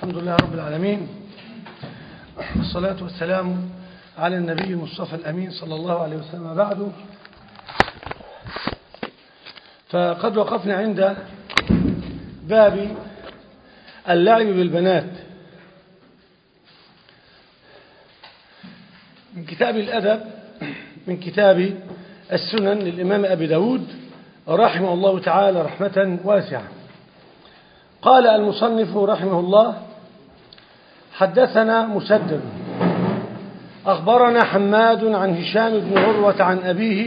الحمد لله رب العالمين، والصلاة والسلام على النبي المصطفى الأمين صلى الله عليه وسلم. بعد، فقد وقفنا عند باب اللعب بالبنات من كتاب الأدب، من كتاب السنن للإمام أبي داود رحمه الله تعالى رحمة واسعة. قال المصنف رحمه الله: حدثنا مسدد أخبرنا حماد عن هشام بن عروة عن أبيه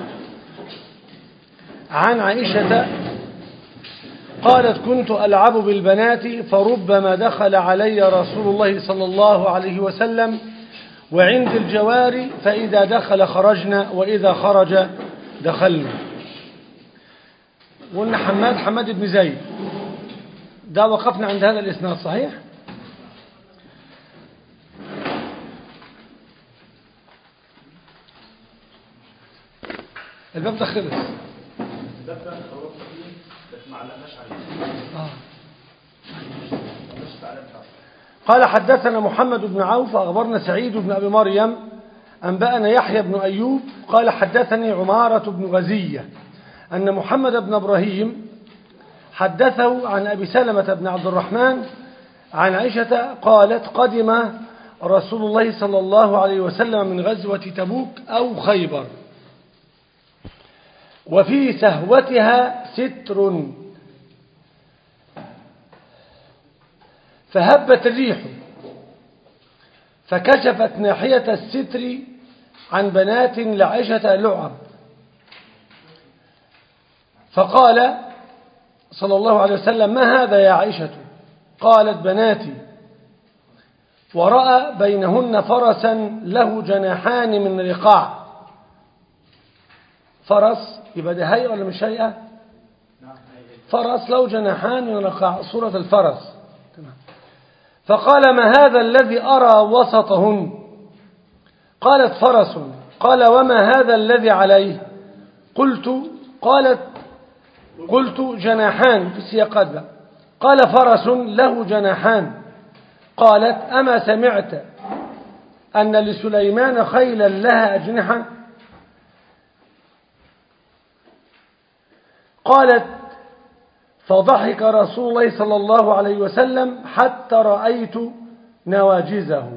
عن عائشة قالت: كنت ألعب بالبنات فربما دخل علي رسول الله صلى الله عليه وسلم وعند الجوار، فإذا دخل خرجنا وإذا خرج دخلنا. وقلنا حماد بن زيد ده وقفنا عند هذا الإسناد، صحيح؟ الباب ده خلص، قال: حدثنا محمد بن عوف أخبرنا سعيد بن أبي مريم أنبأنا يحيى بن أيوب قال: حدثني عمارة بن غزية أن محمد بن إبراهيم حدثه عن أبي سلمة بن عبد الرحمن عن عائشة قالت: قدم رسول الله صلى الله عليه وسلم من غزوة تبوك أو خيبر، وفي سهوتها ستر، فهبت الريح فكشفت ناحية الستر عن بنات لعائشة لعب، فقال صلى الله عليه وسلم: ما هذا يا عائشة؟ قالت: بناتي. ورأى بينهن فرسا له جناحان من رقاع. فرس يبقى ده هيئة ولا مش هيئة؟ فرس له جناحان من رقاع، صورة الفرس. فقال: ما هذا الذي أرى وسطهن؟ قالت: فرس. قال: وما هذا الذي عليه؟ قلت جناحان في السياقات بقى. قال: فرس له جناحان. قالت: أما سمعت أن لسليمان خيلا لها أجنحة؟ قالت: فضحك رسول الله صلى الله عليه وسلم حتى رأيت نواجزه.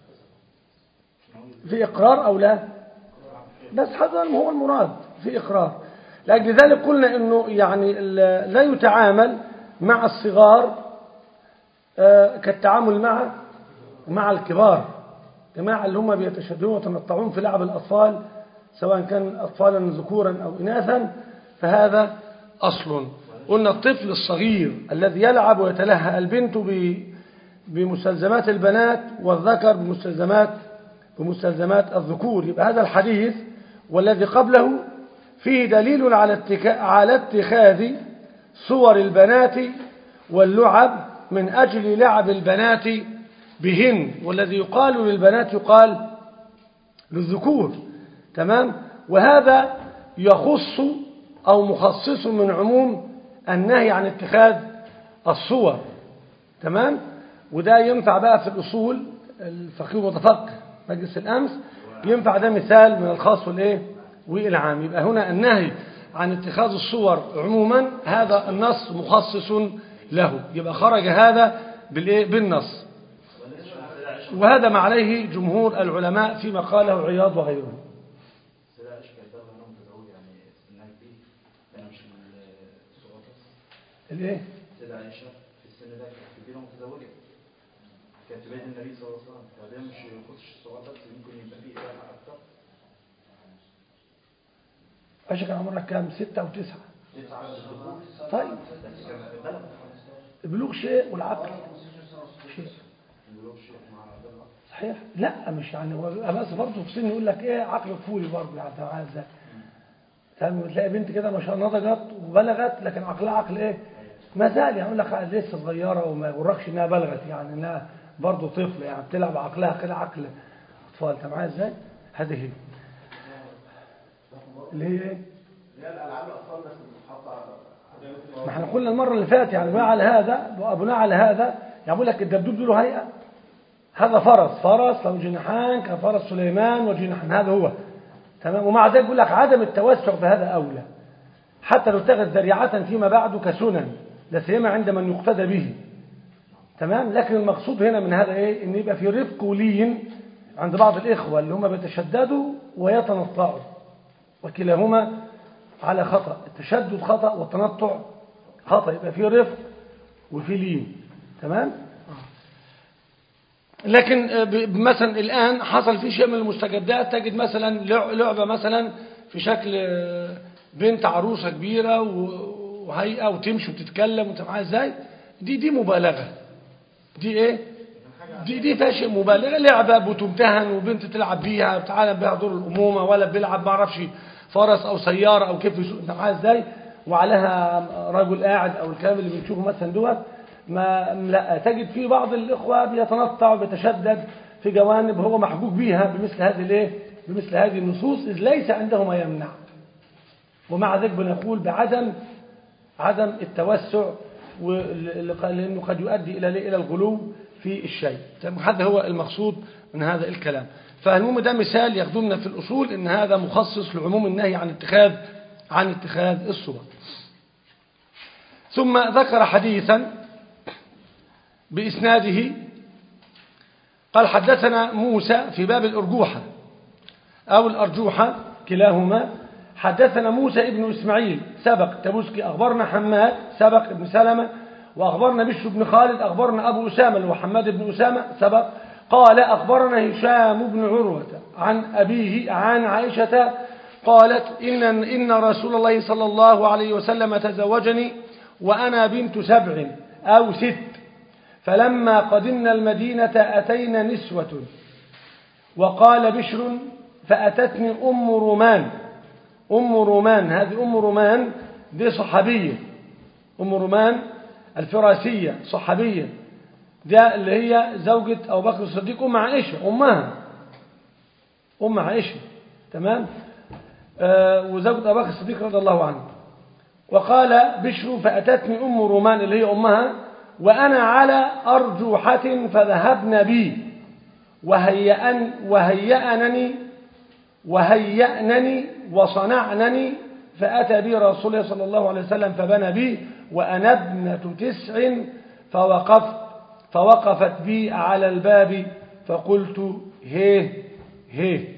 في إقرار أو لا؟ بس هذا هو المراد، في إقرار. لأجل ذلك قلنا إنه يعني لا يتعامل مع الصغار كالتعامل مع الكبار، جماعة اللي هم بيتشددون ويتنطعون في لعب الأطفال، سواء كان أطفالا ذكورا أو إناثا، فهذا أصل. قلنا الطفل الصغير الذي يلعب ويتلهى، البنت بمستلزمات البنات والذكر بمستلزمات الذكور. يبقى هذا الحديث والذي قبله فيه دليل على اتخاذ صور البنات واللعب من أجل لعب البنات بهن، والذي يقال للبنات يقال للذكور. تمام؟ وهذا يخص أو مخصص من عموم النهي عن اتخاذ الصور. تمام؟ وده ينفع بقى في الأصول، الفقيه المتفقه مجلس الأمس ينفع ده مثال من الخاص والعام. يبقى هنا النهي عن اتخاذ الصور عموما هذا النص مخصص له، يبقى خرج هذا بالنص، وهذا ما عليه جمهور العلماء فيما قاله عياض وغيره. الايه؟ سيدة عائشة في السن ده كانت كبيرة متزوجة، كانت بين النبي صلى الله عليه وسلم، فده مش يخصش الصغار بس، ممكن يبقى فيه إباحة أكتر. عائشة كان عمرها كام؟ 6 أو 9؟ 9. طيب البلوغ شيء والعقل شيء. البلوغ شيء مع العقل صحيح؟ لا مش يعني هو بس برضه في سن يقول لك ايه عقل طفولي برضه، يعني عايز ازاي؟ تلاقي بنت كده ما شاء الله نضجت وبلغت لكن عقلها عقل ايه؟ ما زال، يعني يقول لك لسه صغيره وما يغركش انها بلغت، يعني انها برضه طفله، يعني بتلعب عقلها كده عقل اطفال. انت معايا ازاي؟ هذه هي اللي هي ايه؟ الالعاب الاطفال بس بتتحط. ما احنا قلنا المره اللي فاتت يعني بناء على هذا يعني بقول لك الدبدوب له هيئة، هذا فرس له جناحان كفرس سليمان وجناحان، هذا هو تمام. ومع ذلك بقول لك عدم التوسع بهذا أولى، حتى لو اتخذ ذريعة فيما بعد كسنن، لا سيما عند من يقتدى به تمام. لكن المقصود هنا من هذا ايه؟ ان يبقى في رفق ولين عند بعض الإخوة اللي هم بيتشددوا ويتنطعوا، وكلاهما على خطأ. التشدد خطأ والتنطع خطأ، يبقى في رفق وفي لين تمام. لكن مثلا الآن حصل في شيء من المستجدات، تجد مثلا لعبة مثلا في شكل بنت عروسة كبيرة وهيئة وتمشي وتتكلم وانت معاها ازاي، دي مبالغة، دي ايه؟ دي فيها شيء مبالغة، لعبة بتمتهن وبنت تلعب بيها بتعلم بيها دور الأمومة، ولا بيلعب ما اعرفش فرس او سيارة او كيف يسوق انت معاها ازاي، وعليها رجل قاعد او الكلام اللي بنشوفه مثلا دوت. ما لا تجد في بعض الإخوة بيتنطع وبيتشدد في جوانب هو محجوج بيها بمثل هذه الايه؟ بمثل هذه النصوص، إذ ليس عنده ما يمنع. ومع ذلك بنقول بعدم التوسع، لأنه قد يؤدي إلى الغلو في الشيء. هذا هو المقصود من هذا الكلام. فالمهم ده مثال يخدمنا في الأصول إن هذا مخصص لعموم النهي عن اتخاذ الصور. ثم ذكر حديثا بإسناده قال حدثنا موسى في باب الأرجوحة أو الأرجوحة كلاهما. حدثنا موسى ابن إسماعيل سبق تبوسكي، أخبرنا حماد سبق ابن سلمة، وأخبرنا بشر بن خالد، أخبرنا أبو أسامة وحماد بن أسامة سبق. قال أخبرنا هشام بن عروة عن أبيه عن عائشة قالت إن رسول الله صلى الله عليه وسلم تزوجني وأنا بنت 7 أو 6، فلما قدمنا المدينة أتينا نسوة، وقال بشر فأتتني أم رومان، هذه أم رومان دي صحابية، أم رومان الفراسية صحابية، ده اللي هي زوجة أبو بكر الصديق أم عائشة، أم عائشة تمام. وزوجة أبو بكر الصديق رضي الله عنه. وقال بشر فأتتني أم رومان اللي هي أمها وأنا على أرجوحة فذهبن بي وهيأنني وصنعنني، فأتى بي رسول الله صلى الله عليه وسلم فبنى بي وأنا ابنة 9، فوقفت بي على الباب فقلت هيه.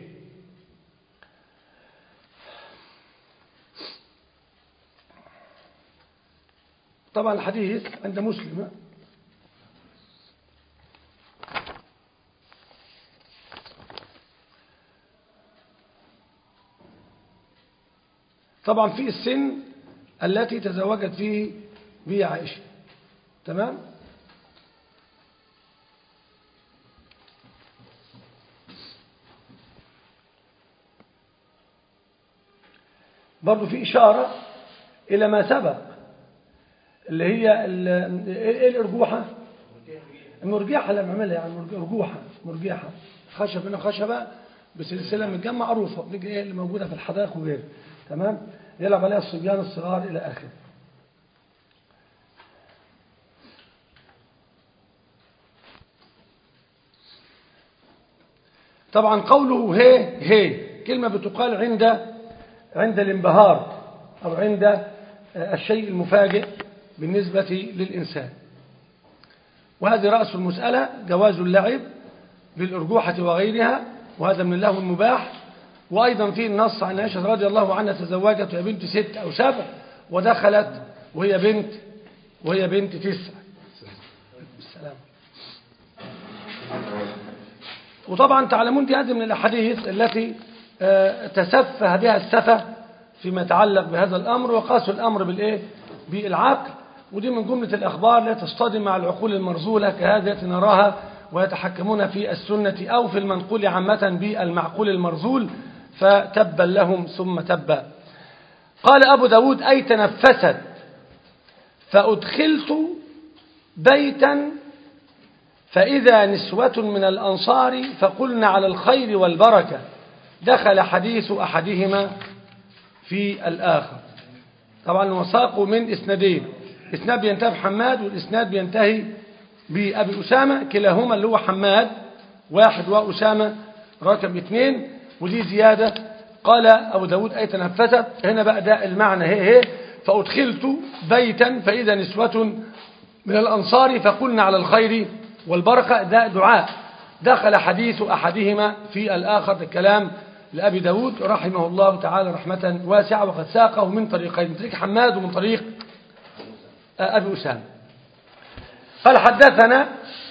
طبعا الحديث عند مسلم. طبعا في السن التي تزوجت فيه به عائشة تمام. برضو في إشارة إلى ما سبق اللي هي الأرجوحة، المرجحة لما عملها يعني مرجحة خشبة بسلسلة متجمع معروفة اللي موجودة في الحدائق وغيره تمام، يلعب عليها الصبيان الصغار إلى آخره. طبعا قوله هي كلمة بتقال عند الانبهار أو عند الشيء المفاجئ بالنسبة للإنسان. وهذه رأس المسألة جواز اللعب بالأرجوحة وغيرها، وهذا من اللهو المباح. وأيضا فيه النص عن عائشة رضي الله عنها تزوجت وهي بنت 6 أو 7 ودخلت وهي بنت 9. السلام. وطبعا تعلمون دي هذه من الأحاديث التي تسفه بها السفه فيما يتعلق بهذا الأمر، وقاسوا الأمر بالعقل. ودي من جملة الأخبار لا تصطدم مع العقول المرزولة كهذه التي نراها، ويتحكمون في السنة أو في المنقول عامة بالمعقول المرزول، فتبا لهم ثم تبا. قال أبو داود أي تنفست فأدخلت بيتا فإذا نسوة من الأنصار فقلنا على الخير والبركة، دخل حديث أحدهما في الآخر. طبعا وساقوا من إسنادين، إسناد بينتهي بحماد والإسناد بينتهي بأبي أسامة كلاهما اللي هو حماد 1 وأسامة رقم 2. ودي زيادة. قال أبو داود أي تنفست. هنا بقى ده المعنى هي فأدخلت بيتا فإذا نسوة من الأنصار فقلنا على الخير والبركة. ده دعاء دخل حديث أحدهما في الآخر. الكلام لأبي داود رحمه الله تعالى رحمة واسعة، وقد ساقه من طريقين، من طريق حماد ومن طريق أبي أسامة. قال حدثنا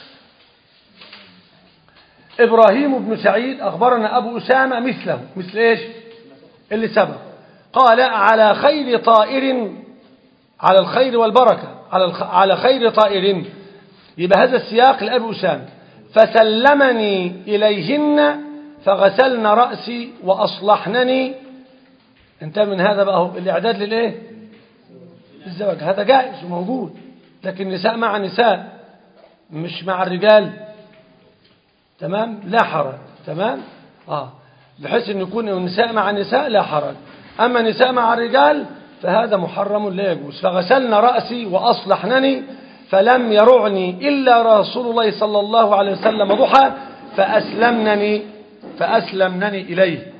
إبراهيم بن سعيد أخبرنا أبو أسامة مثله، مثل إيش اللي سبق. قال على خير طائر، على الخير والبركة، على خير طائر، يبقى هذا السياق لأبي أسامة. فسلمني إليهن فغسلن رأسي وأصلحنني. انتهى من هذا بقى الإعداد للإيه؟ الزواج. هذا جائز وموجود، لكن نساء مع نساء مش مع الرجال، تمام، لا حرج، تمام، بحيث ان يكون النساء مع النساء لا حرج. اما نساء مع الرجال فهذا محرم لا يجوز. فغسلن رأسي وأصلحنني فلم يرعني إلا رسول الله صلى الله عليه وسلم ضحى فأسلمنني إليه.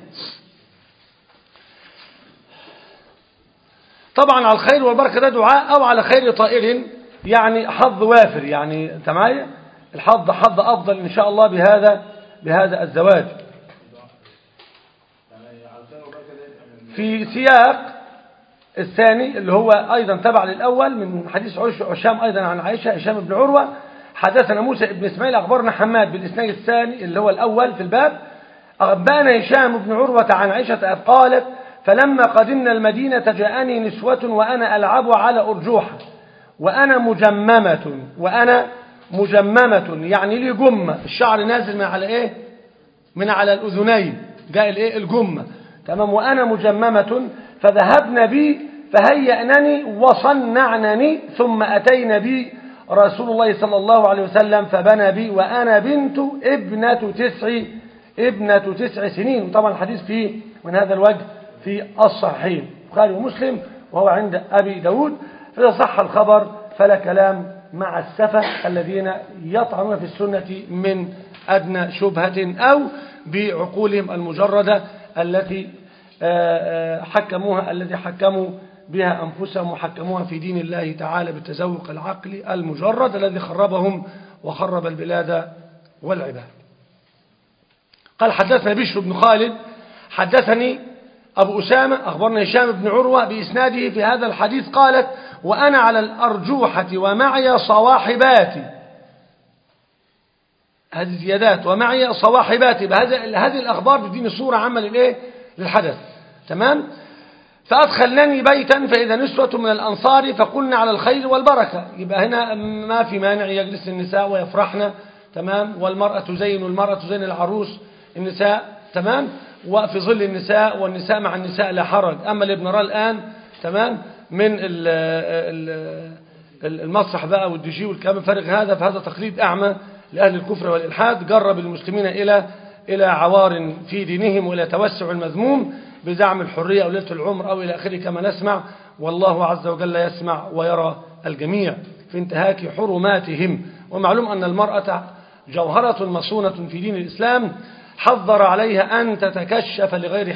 طبعا على الخير والبركة ده دعاء، أو على خير طائر يعني حظ وافر، يعني انت معايا، الحظ حظ أفضل إن شاء الله بهذا الزواج. في سياق الثاني اللي هو أيضا تبع للأول من حديث هشام أيضا عن عائشة، هشام بن عروة حدثنا موسى بن إسماعيل أخبرنا حماد بالإسناد الثاني اللي هو الأول في الباب. أخبرنا هشام بن عروة عن عائشة قالت فلما قدمنا المدينة جاءني نسوة وأنا ألعب على أرجوحة وأنا مجممة يعني لي جمة، الشعر نازل من على إيه؟ من على الأذنين، جاء الإيه؟ الجمة، تمام. وأنا مجممة فذهبنا بي فهيأنني وصنعنني ثم أتينا بي رسول الله صلى الله عليه وسلم فبنى بي وأنا بنت ابنة 9 سنين. وطبعا الحديث فيه من هذا الوجه في الصحيحين البخاري ومسلم وهو عند أبي داود. فإذا صح الخبر فلا كلام مع السفة الذين يطعنون في السنة من أدنى شبهة أو بعقولهم المجردة التي حكموا بها أنفسهم وحكموها في دين الله تعالى بالتزوق العقلي المجرد الذي خربهم وخرب البلاد والعباد. قال حدثنا بشر بن خالد حدثني أبو أسامة أخبرنا هشام بن عروة بإسناده في هذا الحديث قالت وأنا على الأرجوحة ومعي صواحباتي. هذه زيادات ومعي صواحباتي، هذه الأخبار بتديني صورة عامة للحدث، تمام. فأدخلني بيتا فإذا نسوة من الأنصار فقلنا على الخير والبركة. يبقى هنا ما في مانع يجلس النساء ويفرحن، تمام، والمرأة تزين العروس النساء، تمام، وفي ظل النساء والنساء مع النساء لا حرج. أما اللي بنراه الآن، تمام، من المسرح بقى والديجي والكلام الفارغ هذا، فهذا تقليد أعمى لأهل الكفر والإلحاد جرب المسلمين إلى عوار في دينهم وإلى توسع المذموم بزعم الحرية أو ليلة العمر أو إلى آخره كما نسمع، والله عز وجل يسمع ويرى الجميع في انتهاك حرماتهم. ومعلوم أن المرأة جوهرة مصونة في دين الإسلام حذر عليها أن تتكشف لغير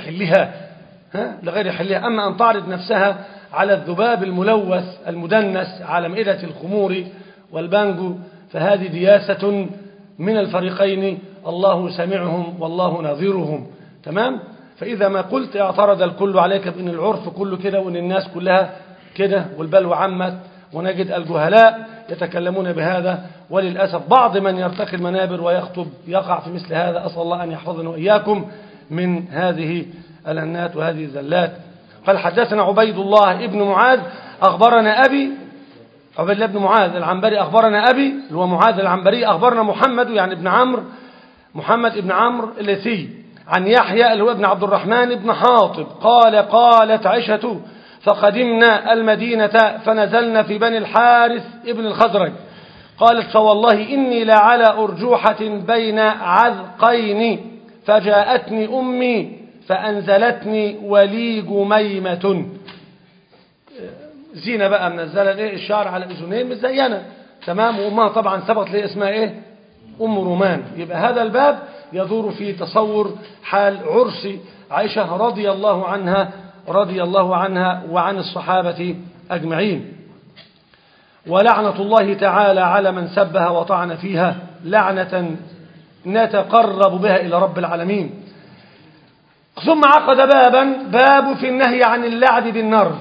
حلها، أما أن تعرض نفسها على الذباب الملوث المدنس على مائدة الخمور والبانجو فهذه دياسة من الفريقين، الله سمعهم والله ناظرهم، تمام. فإذا ما قلت اعترض الكل عليك بأن العرف كله كده وأن الناس كلها كده والبلوى عمت، ونجد الجهلاء يتكلمون بهذا، وللأسف بعض من يرتقي المنابر ويخطب يقع في مثل هذا. أسأل الله أن يحفظنا وإياكم من هذه الأنات وهذه الزلات. قال حدثنا عبيد الله ابن معاذ أخبرنا أبي، عبيد الله بن معاذ العنبري أخبرنا أبي اللي هو معاذ العنبري أخبرنا محمد يعني ابن عمرو، محمد ابن عمرو الليثي عن يحيى اللي هو ابن عبد الرحمن بن حاطب قالت عائشة فقدمنا المدينة فنزلنا في بني الحارث ابن الخزرج قالت فوالله إني لعلى أرجوحة بين عذقين فجاءتني أمي فأنزلتني ولي جميمة، زينة بقى منزلة الشعر على الأذنين مزينة، تمام. وأمها طبعا ثبت لي اسمها إيه؟ أم رومان. يبقى هذا الباب يدور في تصور حال عرس عائشة رضي الله عنها وعن الصحابة أجمعين. ولعنة الله تعالى على من سبها وطعن فيها لعنة نتقرب بها إلى رب العالمين. ثم عقد باب في النهي عن اللعب بالنرد.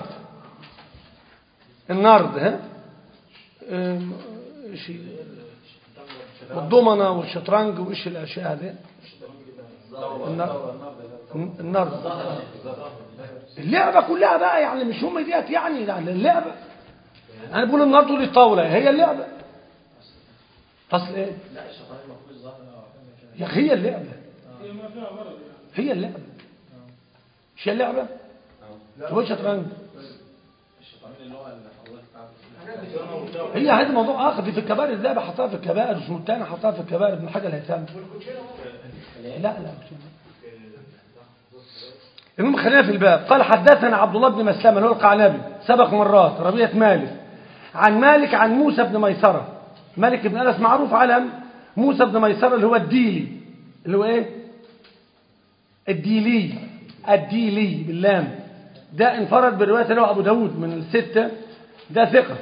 النرد الضمنة والشطرنج وإيش الأشياء هذه. النرد اللعبة كلها بقى، يعني مش هم ديت، يعني اللعبة. أنا بقول النرد للطاولة هي اللعبة. أصل إيه؟ يا أخي هي اللعبة، هي اللعبة، مش هي اللعبة. هو الشطرنج هي هذا موضوع آخر. دي في الكبائر، ازاي بحطها في الكبائر؟ اسمه الثاني حطها في الكبائر ابن حجر الهيثمي. لا المهم خلينا في الباب. قال حدثنا عبد الله بن مسلمة اللي هو القعنبي سبق مرات، ربيعة مالك عن مالك عن موسى بن ميسرة. مالك بن أنس معروف علم، موسى بن ميسرة اللي هو الديلي، اللي هو ايه؟ الديلي باللام. ده انفرد بالرواية له أبو داود من الستة، ده ثقة.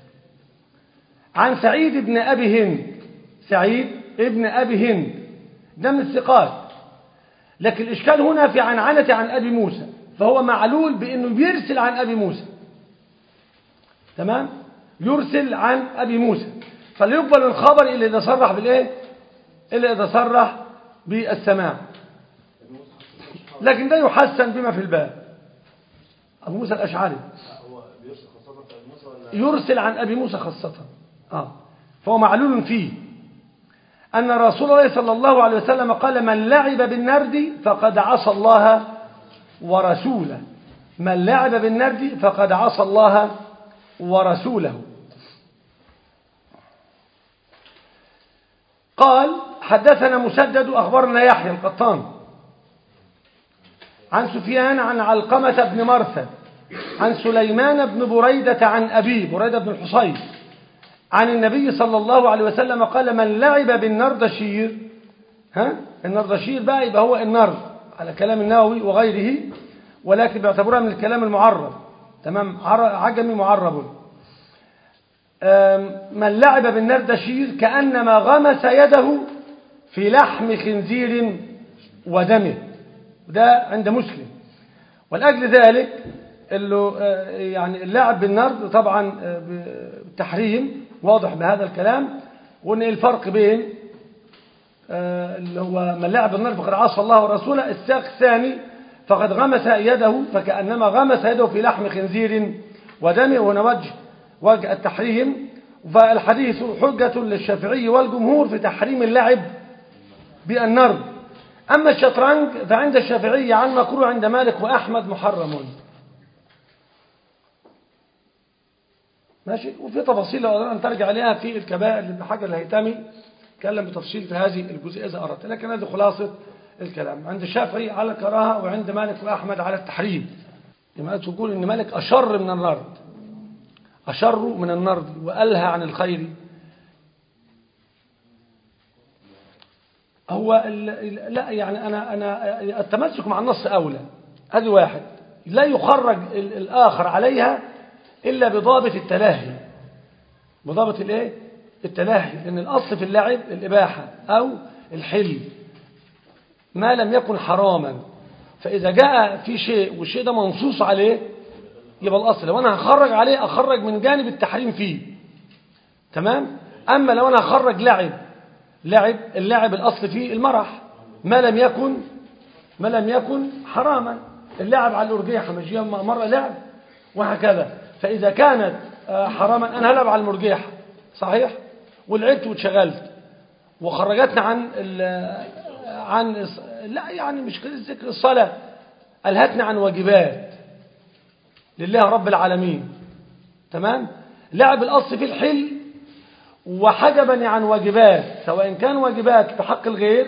عن سعيد بن أبي هند، سعيد ابن أبي هند ده من الثقات، لكن الإشكال هنا في عنعنة عن أبي موسى، فهو معلول بأنه بيرسل عن أبي موسى. تمام؟ يرسل عن أبي موسى، فلا يقبل الخبر إلا إذا صرح بالإيه؟ إلا إذا صرح بالسماع. لكن ده يحسن بما في الباب. أبو موسى الأشعري يرسل عن أبي موسى خاصة، فهو معلول فيه أن رسول الله صلى الله عليه وسلم قال: من لعب بالنرد فقد عصى الله ورسوله. من لعب بالنرد فقد عصى الله ورسوله. قال: حدثنا مسدد أخبرنا يحيى القطان عن سفيان عن علقمة بن مرثد عن سليمان بن بريدة عن أبي بريدة بن الحصيب عن النبي صلى الله عليه وسلم قال: من لعب بالنردشير، النردشير بقى يبقى هو النرد على كلام النووي وغيره، ولكن بيعتبرها من الكلام المعرب. تمام؟ عجمي معرب. من لعب بالنردشير كأنما غمس يده في لحم خنزير ودمه. ده عند مسلم. ولأجل ذلك يعني اللعب بالنرد طبعا بالتحريم واضح بهذا الكلام، وان الفرق بين اللي هو من لعب بالنرد فقد عصى الله ورسوله، الساق الثاني فقد غمس يده فكأنما غمس يده في لحم خنزير ودمه، وهنا وجه التحريم. فالحديث حجة للشافعي والجمهور في تحريم اللعب بالنرد. أما الشطرنج فعند الشافعي عن مكروه، عند مالك وأحمد محرم. ماشي. وفي تفاصيل لو أردنا أن ترجع عليها في الكبائر لابن حجر الهيثمي، تكلم بتفصيل في هذه الجزئية إذا أردت، لكن هذه خلاصة الكلام. عند الشافعي على الكراهة، وعند مالك وأحمد على التحريم. لما تقول إن مالك أشر من النرد، أشر من النرد وألهى عن الخير. هو لا يعني أنا التمسك مع النص أولى، هذه واحد. لا يخرج الآخر عليها إلا بضابط التلاهي، بضابط الإيه؟ التلاهي. لأن الأصل في اللعب الإباحة أو الحل ما لم يكن حراما. فإذا جاء في شيء والشيء ده منصوص عليه يبقى الأصل. لو أنا هخرج عليه أخرج من جانب التحريم فيه. تمام؟ أما لو أنا هخرج اللعب الأصل فيه المرح ما لم يكن حراما. اللعب على الأرجيحة مش مرة لعب وهكذا. فإذا كانت حراما أنا هلعب على المرجيحة صحيح، ولعبت واتشغلت وخرجتنا عن لا يعني مش ذكر الصلاة، ألهتنا عن واجبات لله رب العالمين. تمام؟ لعب الأصل في الحل وحجبني عن واجبات، سواء كان واجبات في حق الغير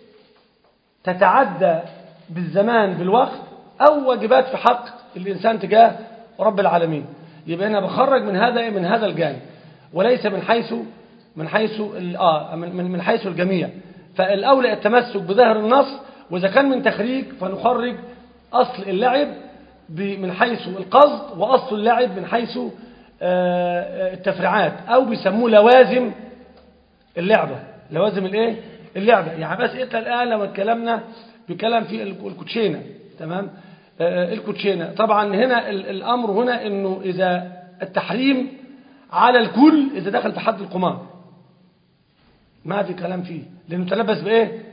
تتعدى بالزمان بالوقت، أو واجبات في حق الإنسان تجاه رب العالمين. يبقى أنا بخرج من هذا الجانب. وليس من حيث الجميع. فالأولى التمسك بظاهر النص، وإذا كان من تخريج فنخرج أصل اللعب من حيث القصد، وأصل اللعب من حيث التفريعات، أو بيسموه لوازم اللعبة. لوازم الايه؟ اللعبة. يعني بس إنت الآن لما اتكلمنا بكلام في الكوتشينة، تمام؟ الكوتشينة طبعا هنا الأمر هنا إنه إذا التحريم على الكل إذا دخل في حد القمار ما في كلام فيه، لأنه تلبس بإيه؟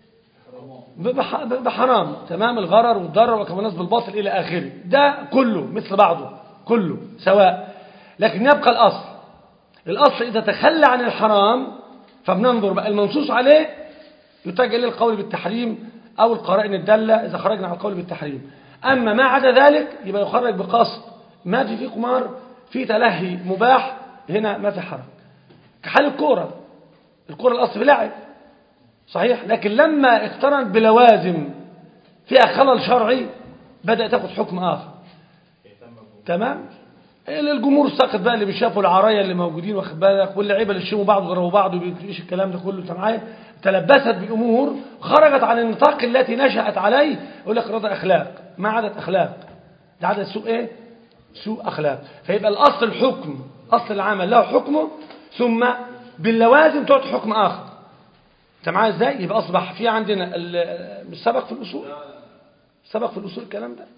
بحرام، تمام؟ الغرر والضرر وكما الناس بالباطل إلى آخره، ده كله مثل بعضه، كله سواء. لكن يبقى الأصل إذا تخلى عن الحرام فبننظر بقى المنصوص عليه يتجه إلى القول بالتحريم أو القرائن الدالة إذا خرجنا على القول بالتحريم. أما ما عدا ذلك يبقى يخرج بقصد، ما في قمار، في تلهي مباح، هنا ما في حرج. كحال الكورة الأصل في لعب صحيح، لكن لما اقترن بلوازم فيها خلل شرعي بدأ تاخد حكم آخر، تمام؟ الجمهور الساقط بقى اللي بيشافوا العرايا اللي موجودين واخد بالك، واللعيبه اللي يشموا بعض ويضربوا بعض وبيش الكلام ده كله، انت معايا؟ تلبست بامور خرجت عن النطاق التي نشأت عليه، يقول لك رضا اخلاق، ما عادت اخلاق، ده عادت سوء ايه؟ سوء اخلاق. فيبقى الاصل الحكم، اصل العمل له حكمه، ثم باللوازم تعطي حكم اخر. انت معايا ازاي؟ يبقى اصبح في عندنا السبق في الاصول، سبق في الاصول الكلام ده،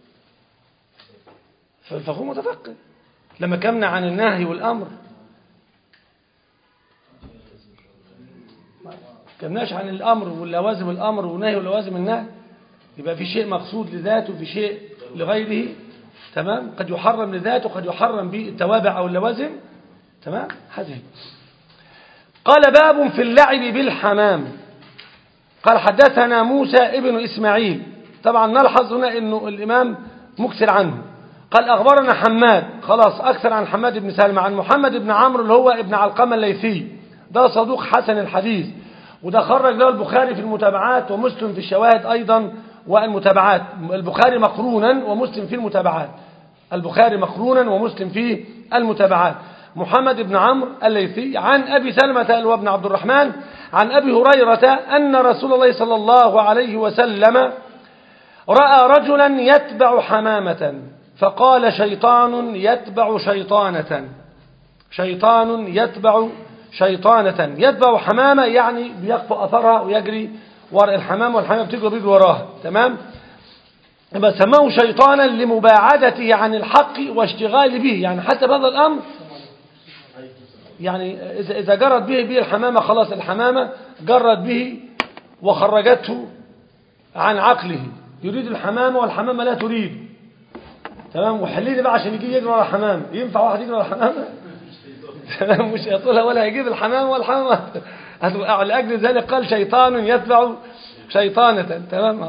فهو متفقه. لما كنا عن النهي والأمر كناش عن الأمر واللوازم الأمر والنهي ولوازم النهي، يبقى في شيء مقصود لذاته وفي شيء لغيره، تمام؟ قد يحرم لذاته وقد يحرم بالتوابع أو اللوازم، تمام؟ هذه. قال باب في اللعب بالحمام. قال حدثنا موسى ابن إسماعيل، طبعا نلحظ هنا أنه الإمام مكثر عنه. قال أخبرنا حماد، خلاص أكثر عن حماد بن سلمة، عن محمد بن عمرو اللي هو ابن علقمة الليثي، ده صدوق حسن الحديث، وده خرج له البخاري في المتابعات ومسلم في الشواهد أيضا والمتابعات. البخاري مقرونا ومسلم في المتابعات، البخاري مقرونا ومسلم في المتابعات. محمد بن عمرو الليثي عن أبي سلمة وابن عبد الرحمن عن أبي هريرة أن رسول الله صلى الله عليه وسلم رأى رجلا يتبع حمامة فقال شيطان يتبع شيطانة، شيطان يتبع شيطانة. يتبع حمامة يعني بيقفى أثرها ويجري وراء الحمامة، والحمامة بتجري وراها، تمام؟ يبقى سماه شيطانا لمباعدته عن الحق واشتغال به، يعني حتى بهذا الأمر يعني إذا جرت به الحمامة خلاص الحمامة جرت به وخرجته عن عقله، يريد الحمامة والحمامة لا تريد، تمام؟ وحليلي بقى عشان يجي يجري ورا الحمامة، ينفع واحد يجري ورا الحمامة؟ تمام؟ مش يطولها ولا هيجيب الحمامة والحمامة. لأجل ذلك قال شيطان يتبع شيطانة، تمام؟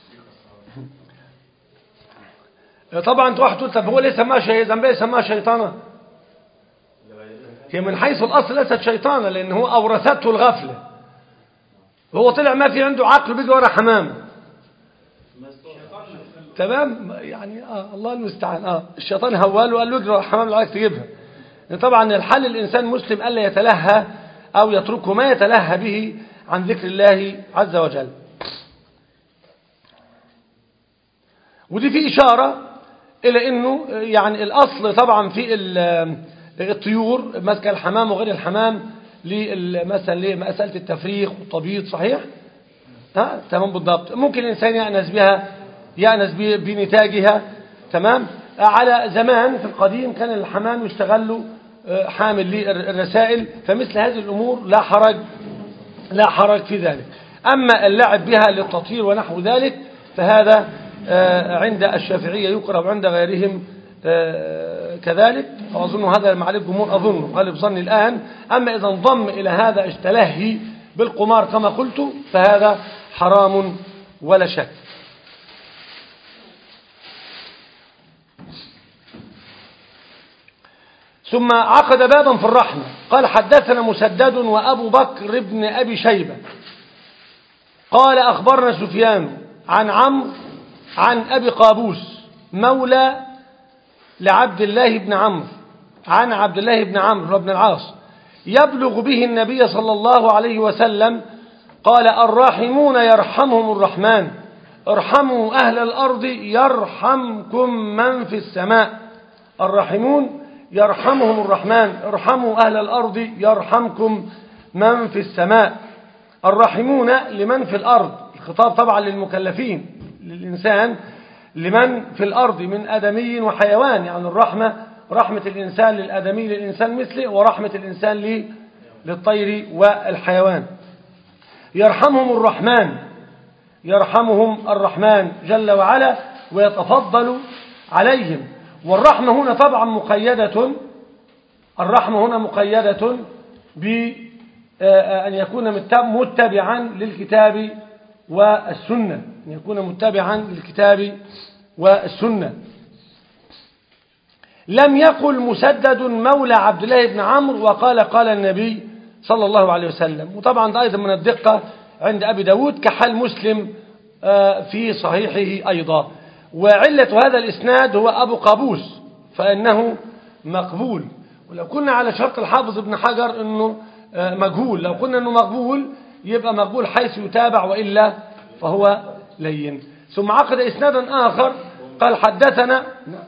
طبعا واحد تقول طب هو ليه سماها ذنبيه سماها شيطانة؟ هي من حيث الأصل ليست شيطانة، لأن هو أورثته الغفلة، هو طلع ما في عنده عقل بيجي ورا حمام، تمام؟ يعني الله المستعان. الشيطان هواله وقال له اجري ورا حمام لعلك تجيبها. طبعا الحل الإنسان مسلم ألا يتلهى أو يتركه ما يتلهى به عن ذكر الله عز وجل. ودي في إشارة إلى أنه يعني الأصل طبعا في الطيور مثل الحمام وغير الحمام مثلا لمسألة التفريخ والتبييض، صحيح؟ تمام بالضبط. ممكن الإنسان يأنس بها، يأنس بنتاجها، تمام؟ على زمان في القديم كان الحمام يستغل حامل للرسائل، فمثل هذه الأمور لا حرج في ذلك. أما اللعب بها للتطهير ونحو ذلك فهذا عند الشافعية يكره وعند غيرهم كذلك، وأظن هذا مع الجمهور، أظن غالب ظني الآن. أما إذا انضم إلى هذا التلهي بالقمار كما قلت فهذا حرام ولا شك. ثم عقد بابا في الرحمة. قال حدثنا مسدد وأبو بكر بن أبي شيبة قال أخبرنا سفيان عن عمرو عن أبي قابوس مولى لعبد الله بن عمرو عن عبد الله بن عمرو بن العاص يبلغ به النبي صلى الله عليه وسلم قال الراحمون يرحمهم الرحمن ارحموا أهل الأرض يرحمكم من في السماء. الراحمون يرحمهم الرحمن ارحموا أهل الأرض يرحمكم من في السماء. الراحمون لمن في الأرض، الخطاب طبعا للمكلفين، للإنسان لمن في الأرض من آدمي وحيوان، يعني الرحمة رحمة الإنسان للآدمي للإنسان مثله، ورحمة الإنسان للطير والحيوان. يرحمهم الرحمن، يرحمهم الرحمن جل وعلا ويتفضل عليهم. والرحمة هنا طبعا مقيدة، الرحمة هنا مقيدة بأن يكون متبعا للكتاب والسنة، أن يكون متبعا للكتاب والسنة. لم يقل مسدد مولى عبد الله بن عمرو وقال قال النبي صلى الله عليه وسلم. وطبعا ده أيضا من الدقة عند أبي داود كحال مسلم في صحيحه أيضا. وعلة هذا الإسناد هو أبو قابوس فإنه مقبول. ولو كنا على شرط الحافظ ابن حجر أنه مجهول، لو كنا أنه مقبول يبقى مقبول حيث يتابع، وإلا فهو لين. ثم عقد إسنادا آخر قال حدثنا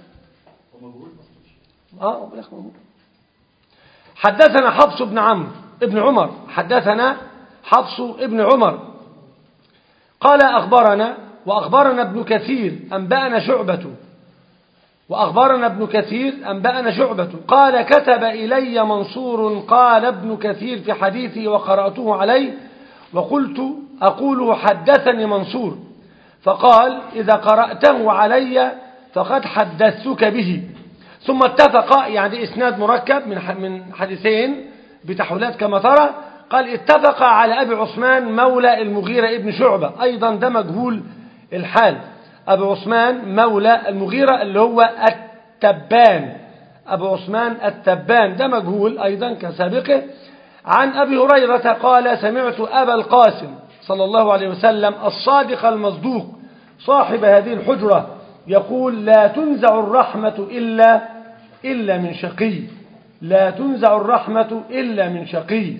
حدثنا حفص بن عمرو ابن عمر، حدثنا حفص ابن عمر قال أخبرنا وأخبرنا ابن كثير أنبأنا شعبة، وأخبرنا ابن كثير أنبأنا شعبة قال كتب إلي منصور قال ابن كثير في حديثي وقرأته عليه وقلت أقول حدثني منصور، فقال إذا قرأته علي فقد حدثتك به. ثم اتفق، يعني إسناد مركب من حديثين بتحولات كما ترى. قال اتفق على أبي عثمان مولى المغيرة ابن شعبة، أيضا ده مجهول الحال. أبو عثمان مولى المغيرة اللي هو التبان، أبو عثمان التبان ده مجهول أيضا كسابقه. عن أبي هريرة قال سمعت أبا القاسم صلى الله عليه وسلم الصادق المصدوق صاحب هذه الحجرة يقول لا تنزع الرحمة إلا من شقي، لا تنزع الرحمة إلا من شقي.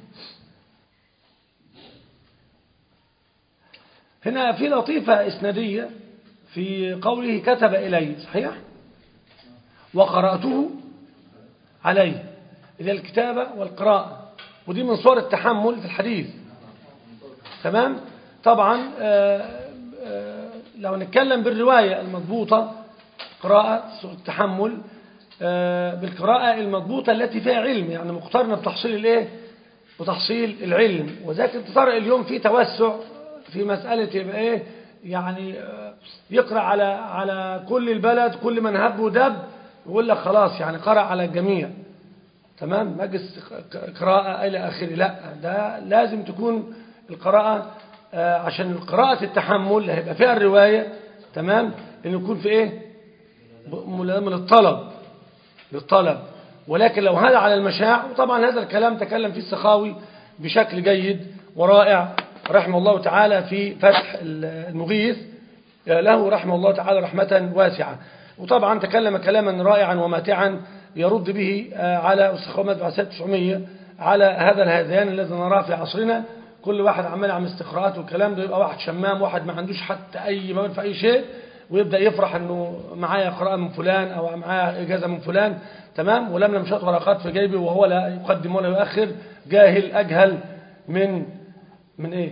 هنا في لطيفة إسنادية في قوله كتب إلي، صحيح، وقرأته عليه، إلى الكتابة والقراءة، ودي من صور التحمل في الحديث. تمام. طبعا لو نتكلم بالرواية المضبوطة قراءة التحمل بالقراءة المضبوطة التي فيها علم، يعني مقترنة بتحصيل الايه، بتحصيل العلم. وذلك انتصار اليوم في توسع في مسألة يبقى ايه، يعني يقرأ على كل البلد، كل من هب ودب يقول لك خلاص يعني قرأ على الجميع. تمام. مجلس قراءة إلى آخره. لا، ده لازم تكون القراءة عشان القراءة التحمل اللي هيبقى فيها الرواية. تمام. إنه يكون في إيه، ملائمة للطلب. ولكن لو هذا على المشاع، وطبعا هذا الكلام تكلم فيه السخاوي بشكل جيد ورائع رحمه الله تعالى في فتح المغيث له رحمه الله تعالى رحمة واسعة. وطبعا تكلم كلاما رائعا وماتعا يرد به على السخاوي مدفع 900 على هذا الهذيان الذي نراه في عصرنا. كل واحد عمال عم استقراءات والكلام ده، يبقى واحد شمام، واحد ما عندوش حتى أي مواد في أي شيء، ويبدأ يفرح انه معايا قراءة من فلان او معايا اجازة من فلان. تمام. ولم شط ورقات في جيبه وهو لا يقدم ولا يؤخر، جاهل اجهل من ايه،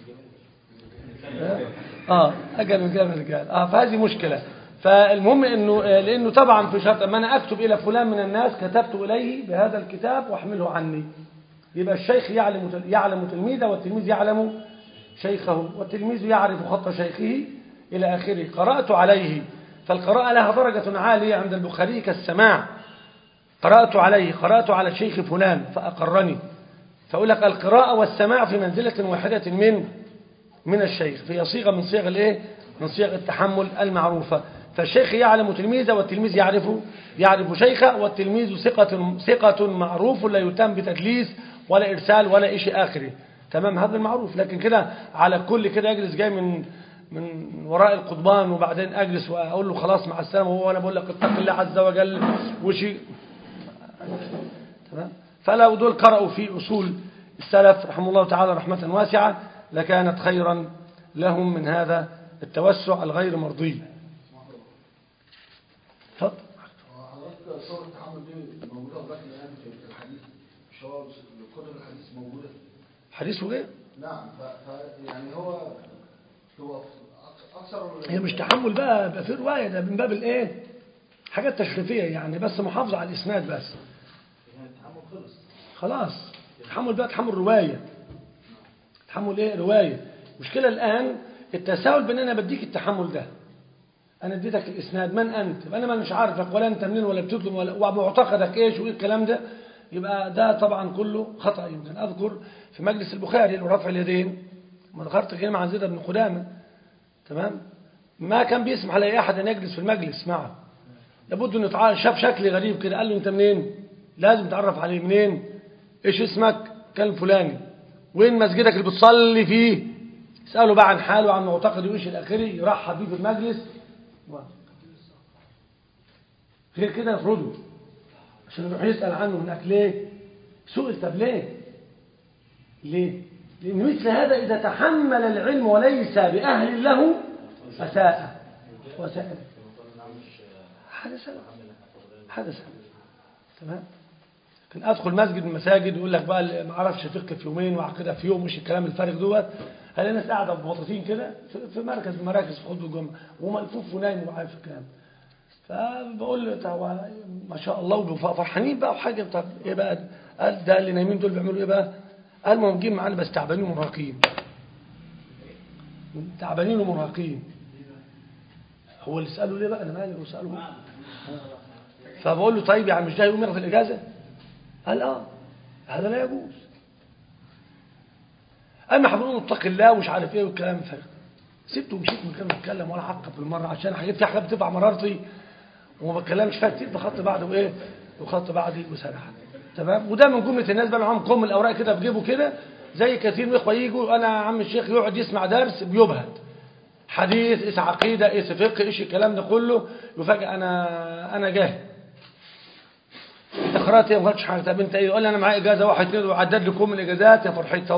اجهل من جهل الرجال. فهذه مشكلة. فالمهم انه لانه طبعا في شرط ما انا اكتب الى فلان من الناس كتبت اليه بهذا الكتاب واحمله عني، يبقى الشيخ يعلم تلميذه والتلميذ يعلم شيخه والتلميذ يعرف خط شيخه إلى آخره. قرأت عليه، فالقراءة لها درجة عالية عند البخاري كالسماع. قرأت عليه، قرأت على الشيخ فلان فأقرني، فأقول لك القراءة والسماع في منزلة واحدة من الشيخ، في صيغة من صيغ الايه، من صيغ التحمل المعروفة. فالشيخ يعلم تلميذه والتلميذ يعرف شيخه، والتلميذ ثقة معروف لا يتم بتدليس ولا إرسال ولا شيء آخره. تمام. هذا المعروف. لكن كده على كل كده يجلس جاي من وراء القضبان وبعدين أجلس وأقول له خلاص مع السلامة وهو أنا بقول لك اتق الله عز وجل وشيء. تمام. فلو دول قرأوا في أصول السلف رحمه الله تعالى رحمة واسعة لكانت خيرا لهم من هذا التوسع الغير مرضي. اتفضل. حضرتك صور التحمل دي موجوده لغايه الان في الحديث، مش هو كتب الحديث موجوده؟ حديثه ايه؟ نعم. يعني هو اكثر. هي مش تحمل بقى في روايه، ده من باب الايه؟ حاجات تشريفيه يعني، بس محافظه على الاسناد بس. التحمل خلاص تحمل بقى تحمل روايه. تحمل ايه؟ روايه. المشكله الان التساؤل بين انا بديك التحمل ده، انا اديتك الاسناد، من انت؟ انا ما مش عارفك ولا انت منين ولا بتطلب ومعتقدك ايش وايه الكلام ده، يبقى ده طبعا كله خطأ. يمكن اذكر في مجلس البخاري رفع اليدين، ما ذكرت كلمه عن زيد بن قدامه، تمام؟ ما كان بيسمح لاي احد ان يجلس في المجلس معه، لابد انه شاف شكل غريب كده، قال له انت منين؟ لازم تعرف عليه، منين؟ ايش اسمك؟ كان فلاني. وين مسجدك اللي بتصلي فيه؟ اساله بقى عن حاله وعن معتقده وايش الاخري، يرحب بيه في المجلس. غير كده يطرده عشان يروح يسأل عنه هناك. ليه؟ سئل طب ليه؟ ليه؟ لأن مثل هذا إذا تحمل العلم وليس بأهل له أساء وسائل حدث. تمام؟ لكن أدخل مسجد من المساجد ويقول لك بقى ما أعرفش فقه في يومين وعقيدة في يوم، مش الكلام الفارغ دوت. هل ناس قاعدة بمطاطين كده في مركز من مراكز في خطبة الجمعة وملفوف ونايم وعارف الكلام. فبقول له ما شاء الله فرحانين بقى وحاجه. طب ايه بقى؟ قال ده اللي نايمين دول بيعملوا ايه بقى؟ قال ما هم جايين معانا بس تعبانين ومرهقين. تعبانين ومرهقين. هو اللي ساله ليه بقى؟ انا مالي وساله. فبقول له طيب يعني مش ده يوم ياخد الاجازه؟ قال هذا لا يجوز. اما حبيبي اتق الله ومش عارف ايه والكلام الفارغ. سبته ومشيت من غير ما اتكلم ولا حق بالمره، عشان حاجات في حاجات بتبع مرارتي وما بتكلمش فيها كتير، بخط بعد وايه وخط بعدي وسرح. تمام؟ وده من جمله الناس بقى معاهم قوم الاوراق كده في جيبه كده، زي كثير من الاخوه يجوا انا عم الشيخ يقعد يسمع درس بيبهت حديث ايش عقيده ايش فقه ايش الكلام ده كله، يفاجئ انا جاهل. انت قرات ايه؟ ما قراتش حاجه. طب انت ايه؟ يقول لي انا معايا اجازه واحد اثنين وعدد لي كم الاجازات يا فرحتها.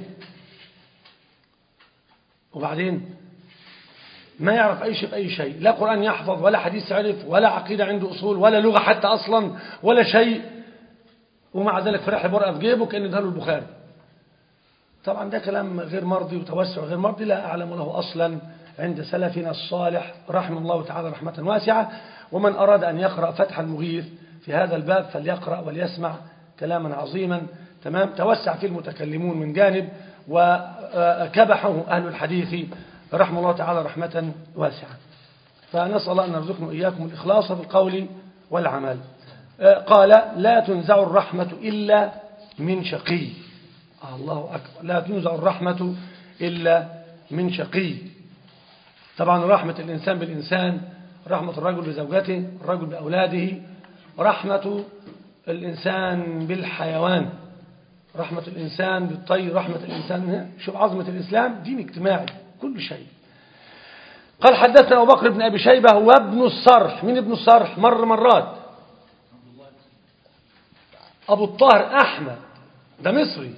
وبعدين ما يعرف أي شيء بأي شيء، لا قرآن يحفظ ولا حديث يعرف ولا عقيدة عنده أصول ولا لغة حتى أصلا ولا شيء، ومع ذلك فرح بورقة في جيبه كأنه ده له البخاري. طبعا ده كلام غير مرضي وتوسع غير مرضي، لا أعلم له أصلا عند سلفنا الصالح رحمه الله تعالى رحمة واسعة. ومن أراد أن يقرأ فتح المغيث في هذا الباب فليقرأ وليسمع كلاما عظيما. تمام؟ توسع فيه المتكلمون من جانب وكبحه أهل الحديث رحمه الله تعالى رحمة واسعة. فنسأل الله أن نرزقنا إياكم الإخلاص في القول والعمل. قال لا تنزع الرحمة إلا من شقي. الله أكبر. لا تنزع الرحمة إلا من شقي. طبعا رحمة الإنسان بالإنسان، رحمة الرجل بزوجته، الرجل بأولاده، رحمة الإنسان بالحيوان، رحمة الإنسان بالطير، رحمة الإنسان. شوف عظمة الإسلام، دين اجتماعي كل شيء. قال حدثنا أبو بكر بن أبي شيبة هو ابن الصرح. من ابن الصرح؟ مرات أبو الطاهر أحمد، ده مصري.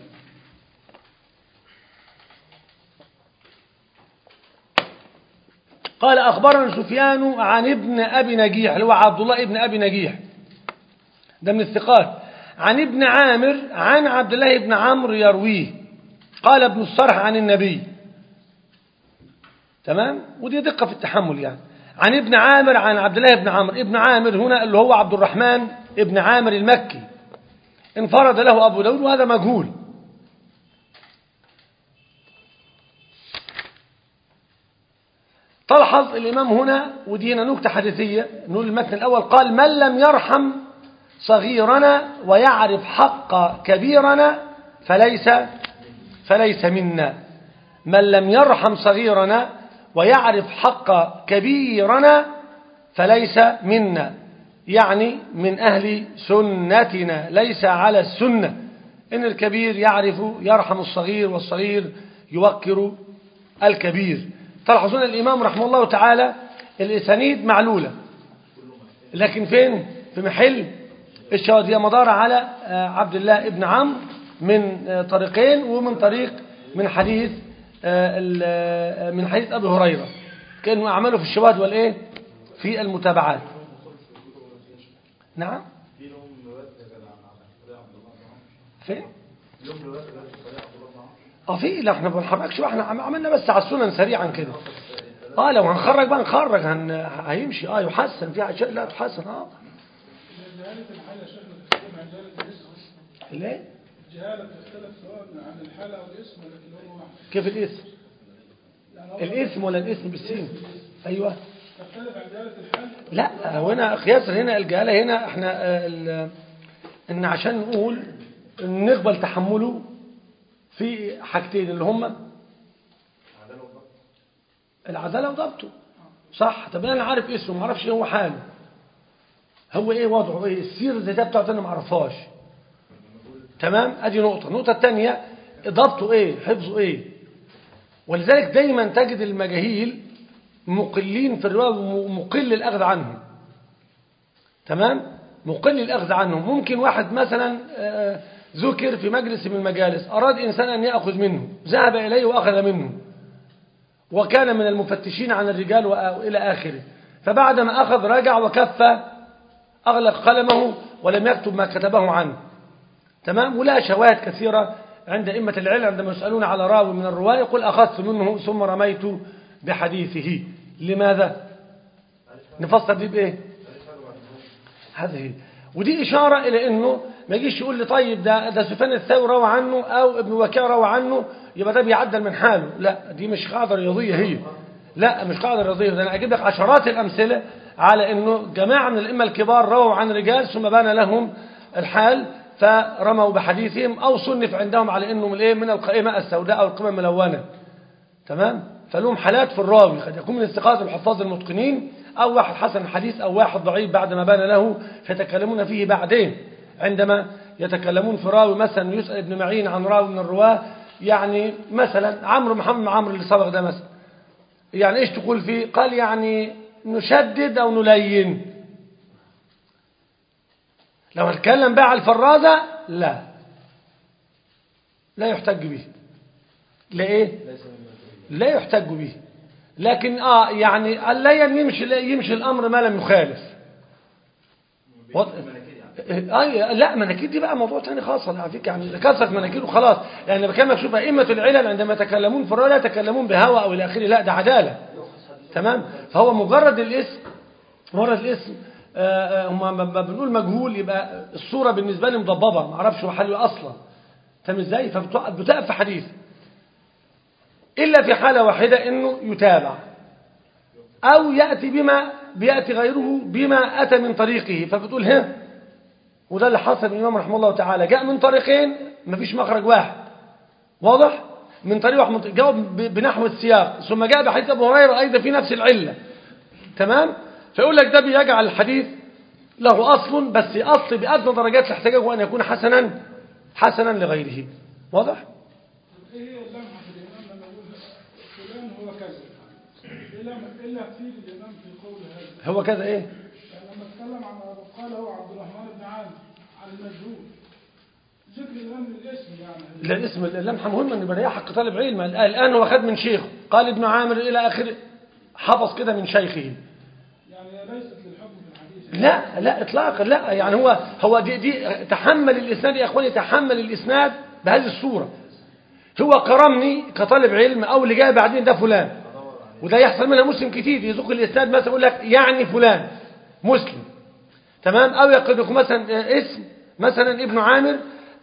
قال أخبرنا سفيان عن ابن أبي نجيح اللي هو عبد الله ابن أبي نجيح، ده من الثقات، عن ابن عامر عن عبد الله بن عمرو يرويه. قال ابن الصرح عن النبي. تمام؟ ودي دقة في التحمل يعني. عن ابن عامر عن عبد الله بن عمرو. ابن عامر هنا اللي هو عبد الرحمن ابن عامر المكي، انفرد له أبو داود وهذا مجهول. تلحظ الإمام هنا، ودي هنا نكتة حديثية، نقول المتن الأول قال من لم يرحم صغيرنا ويعرف حق كبيرنا فليس منا. من لم يرحم صغيرنا ويعرف حق كبيرنا فليس منا، يعني من أهل سنتنا، ليس على السنة إن الكبير يرحم الصغير والصغير يوقر الكبير. تلاحظون الإمام رحمه الله تعالى الإسانيد معلولة، لكن فين؟ في محل الشواذ هي مدارة على عبد الله ابن عمرو من طريقين، ومن طريق من حديث أبي هريرة، كانوا أعملوا في الشواذ والإيه في المتابعات. نعم فين؟ في لا احنا ما بنحركش، احنا عملنا بس على السنن سريعا كده. لو هنخرج بقى نخرج هيمشي يحسن في اشياء لا تحسن. جهالة الحالة شكله تختلف عن جهالة الاسم. ليه؟ الجهالة تختلف سواء عن الحالة أو الاسم ولا كلاهما واحد. كيف الاسم؟ الاسم ولا الاسم بالسين؟ ايوه تختلف عن جهالة الحال. لا هنا قياسا، هنا الجهالة هنا احنا ان عشان نقول نقبل تحمله في حاجتين اللي هما العدالة وضبطه. صح. طب انا عارف اسمه ما اعرفش هو حاله، هو ايه وضعه، ايه السيره الذاتيه بتاعته انا ما اعرفهاش. تمام. ادي نقطه. النقطه الثانيه ضبطه ايه، حفظه ايه. ولذلك دايما تجد المجاهيل مقلين في الروايه ومقل الاخذ عنهم. تمام. مقل الاخذ عنهم. ممكن واحد مثلا ذكر في مجلس من المجالس، اراد انسان ان ياخذ منه، ذهب اليه واخذ منه، وكان من المفتشين عن الرجال والى اخره، فبعدما اخذ رجع وكف أغلق قلمه ولم يكتب ما كتبه عنه. تمام. ولا شواهد كثيرة عند أئمة العلم عندما يسألون على راوي من الرواة يقول أخذت منه ثم رميت بحديثه. لماذا؟ نفسر دي بإيه؟ هذه ودي إشارة إلى أنه ما يجيش يقول لي طيب ده سفيان الثوري روى عنه أو ابن وكيع روى عنه يبقى ده بيعدل من حاله. لا، دي مش قاعدة رياضية هي. لا مش قاعدة رياضية. ده أنا أجيب لك عشرات الأمثلة على أنه جماعة من الأئمة الكبار رووا عن رجال ثم بان لهم الحال فرموا بحديثهم، أو صنف عندهم على أنه من القائمة السوداء أو القائمة الملونة. تمام. فلهم حالات في الراوي، قد يكون من استيقاظ الحفاظ المتقنين، أو واحد حسن الحديث أو واحد ضعيف بعد ما بان له فيتكلمون فيه بعدين. عندما يتكلمون في راوي مثلا يسأل ابن معين عن راوي من الرواة، يعني مثلا عمرو محمد عمرو اللي سبق ده مثلا، يعني ايش تقول فيه؟ قال يعني نشدد او نلين. لو نتكلم بقى على الفرازة لا يحتج به. لا ايه؟ لا يحتج به. لكن يعني اللين يمشي الامر ما لم يخالف. لا مناكير دي بقى موضوع ثاني خاص على فكره، يعني كثرة مناكير وخلاص. يعني بكلمك شوف ائمه العلل عندما يتكلمون في الروايه لا يتكلمون بهوى او الى اخره، لا ده عداله. تمام. فهو مجرد الاسم هم ما بنقول مجهول يبقى الصوره بالنسبه لي مضببه ما اعرفش هو حله اصلا. تمام ازاي؟ فبتقف في حديث الا في حاله واحده انه يتابع او بياتي غيره بما اتى من طريقه، فبتقول وده اللي حصل الإمام رحمه الله تعالى، جاء من طريقين مفيش مخرج واحد واضح، من طريق واحد جاوب بنحو السياق، ثم جاء بحديث أبو هريرة أيضا في نفس العلة. تمام. فيقول لك ده بيجعل الحديث له أصل، بس أصل بأدنى درجات الاحتجاج وأن يكون حسنا لغيره. واضح؟ ايه هي اللمحة في الإمام لما يقول فلان هو كذا؟ إلا في الإمام في قول هذا هو كذا إيه؟ يعني لما اتكلم عن قاله عبد الرحمن بن عامر عن المجهول، ذكر الإمام للاسم يعني. لا الاسم اللمحة مهمة إن يبقى حق طالب علم. الآن هو خد من شيخه قال ابن عامر إلى آخر حفظ كده من شيخه. يعني ليست للحكم في الحديث. لا إطلاقا لا. يعني هو دي تحمل الإسناد يا إخواني، تحمل الإسناد بهذه الصورة. هو كرمني كطالب علم أو اللي جاي بعدين ده فلان، وده يحصل منها مسلم كتير يذوق الإسناد مثلا يقول لك يعني فلان مسلم. تمام. أو يقول مثلا اسم مثلا ابن عامر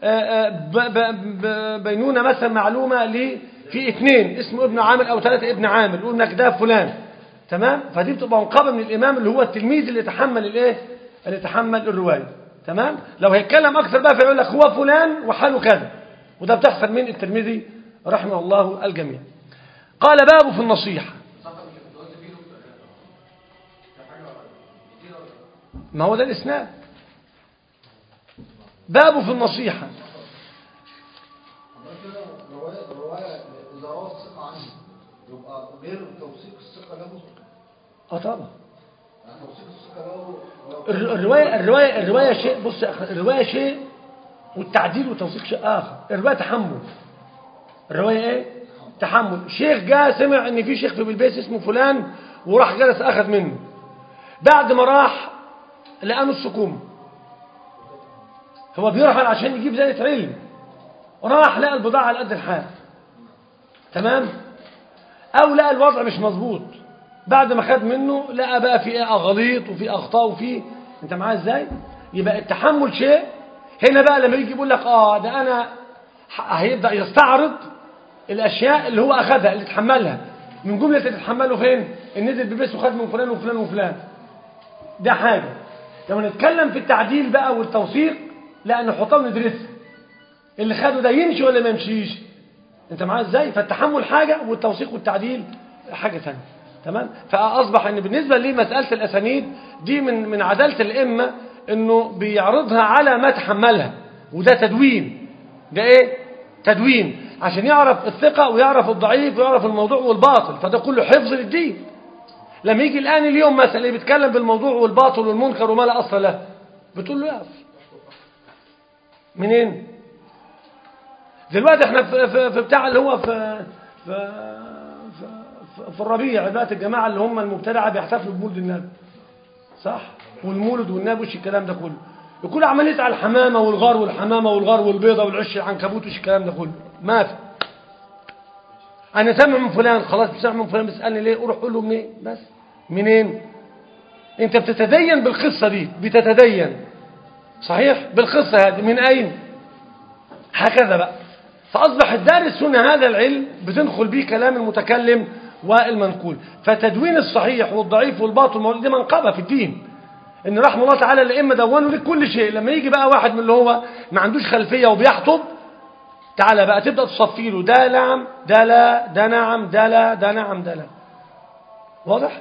بينونة مثلا معلومة في 2 اسمه ابن عامر أو 3 ابن عامر يقول لك ده فلان. تمام. فدي بتبقى منقبة من الإمام اللي هو التلميذ اللي يتحمل الرواية. تمام. لو هيتكلم أكثر بقى فيقول لك هو فلان وحاله كذا، وده بتحصل من الترمذي رحمه الله الجميع. قال باب في النصيحة. ما هو ده الإسناد. باب في النصيحة. الرواية إذا روى الثقة عنه يبقى غير توثيق الثقة له. طبعا الرواية شيء. بص يا أخي، الرواية شيء والتعديل والتوثيق شيء آخر. الرواية تحمل. الرواية إيه؟ تحمل. شيخ جاء سمع إن في شيخ في بلبيس اسمه فلان وراح جلس أخذ منه. بعد ما راح لقى نص كوم. هو بيرحل عشان يجيب زيادة علم، راح لقى البضاعة على قد الحال، تمام؟ أو لقى الوضع مش مظبوط، بعد ما خد منه لقى بقى في أغليط وفي أخطاء وفي، أنت معاه إزاي؟ يبقى التحمل شيء. هنا بقى لما يجي يقول لك ده أنا هيبدأ يستعرض الأشياء اللي هو أخذها اللي تحملها من جملة اللي تتحمله فين؟ النزل ببس وخد من فلان وفلان وفلان. ده حاجة. لما نتكلم في التعديل بقى والتوثيق، لا نحطها وندرسها. اللي خده ده يمشي ولا ما يمشيش؟ انت معاه ازاي؟ فالتحمل حاجة والتوثيق والتعديل حاجة ثانيه، تمام؟ فأصبح ان بالنسبة لي مسألة الأسانيد دي من عدالة الأئمة انه بيعرضها على ما تحملها، وده تدوين. ده ايه؟ تدوين، عشان يعرف الثقة ويعرف الضعيف ويعرف الموضوع والباطل. فده كله حفظ للدين. لما يجي الآن اليوم مثلا اللي بيتكلم بالموضوع والباطل والمنكر وما لا أصل له، بتقول له يقف. منين؟ دلوقتي احنا في بتاع اللي هو في الربيع دلوقتي الجماعة اللي هم المبتدعة بيحتفلوا بمولد النبي، صح؟ والمولد والنبي وش الكلام ده كله، يكون عملية على الحمامة والغار والحمامة والغار والبيضة والعش العنكبوت وش الكلام ده كله. ما في. أنا سامع من فلان، خلاص بسمع من فلان، بيسألني ليه؟ أروح أقول له منين؟ بس منين؟ أنت بتتدين بالقصة دي، بتتدين صحيح بالقصة هذه، من أين؟ هكذا بقى. فأصبح الدارس هنا هذا العلم بتدخل به كلام المتكلم والمنقول. فتدوين الصحيح والضعيف والباطل دي منقبة في الدين، إن رحمه الله تعالى الأئمة دونوا لك كل شيء. لما يجي بقى واحد من اللي هو ما عندوش خلفية وبيحطب، تعالى بقى تبدأ تصفي له ده نعم ده لا، ده نعم ده لا، ده نعم ده لا. واضح؟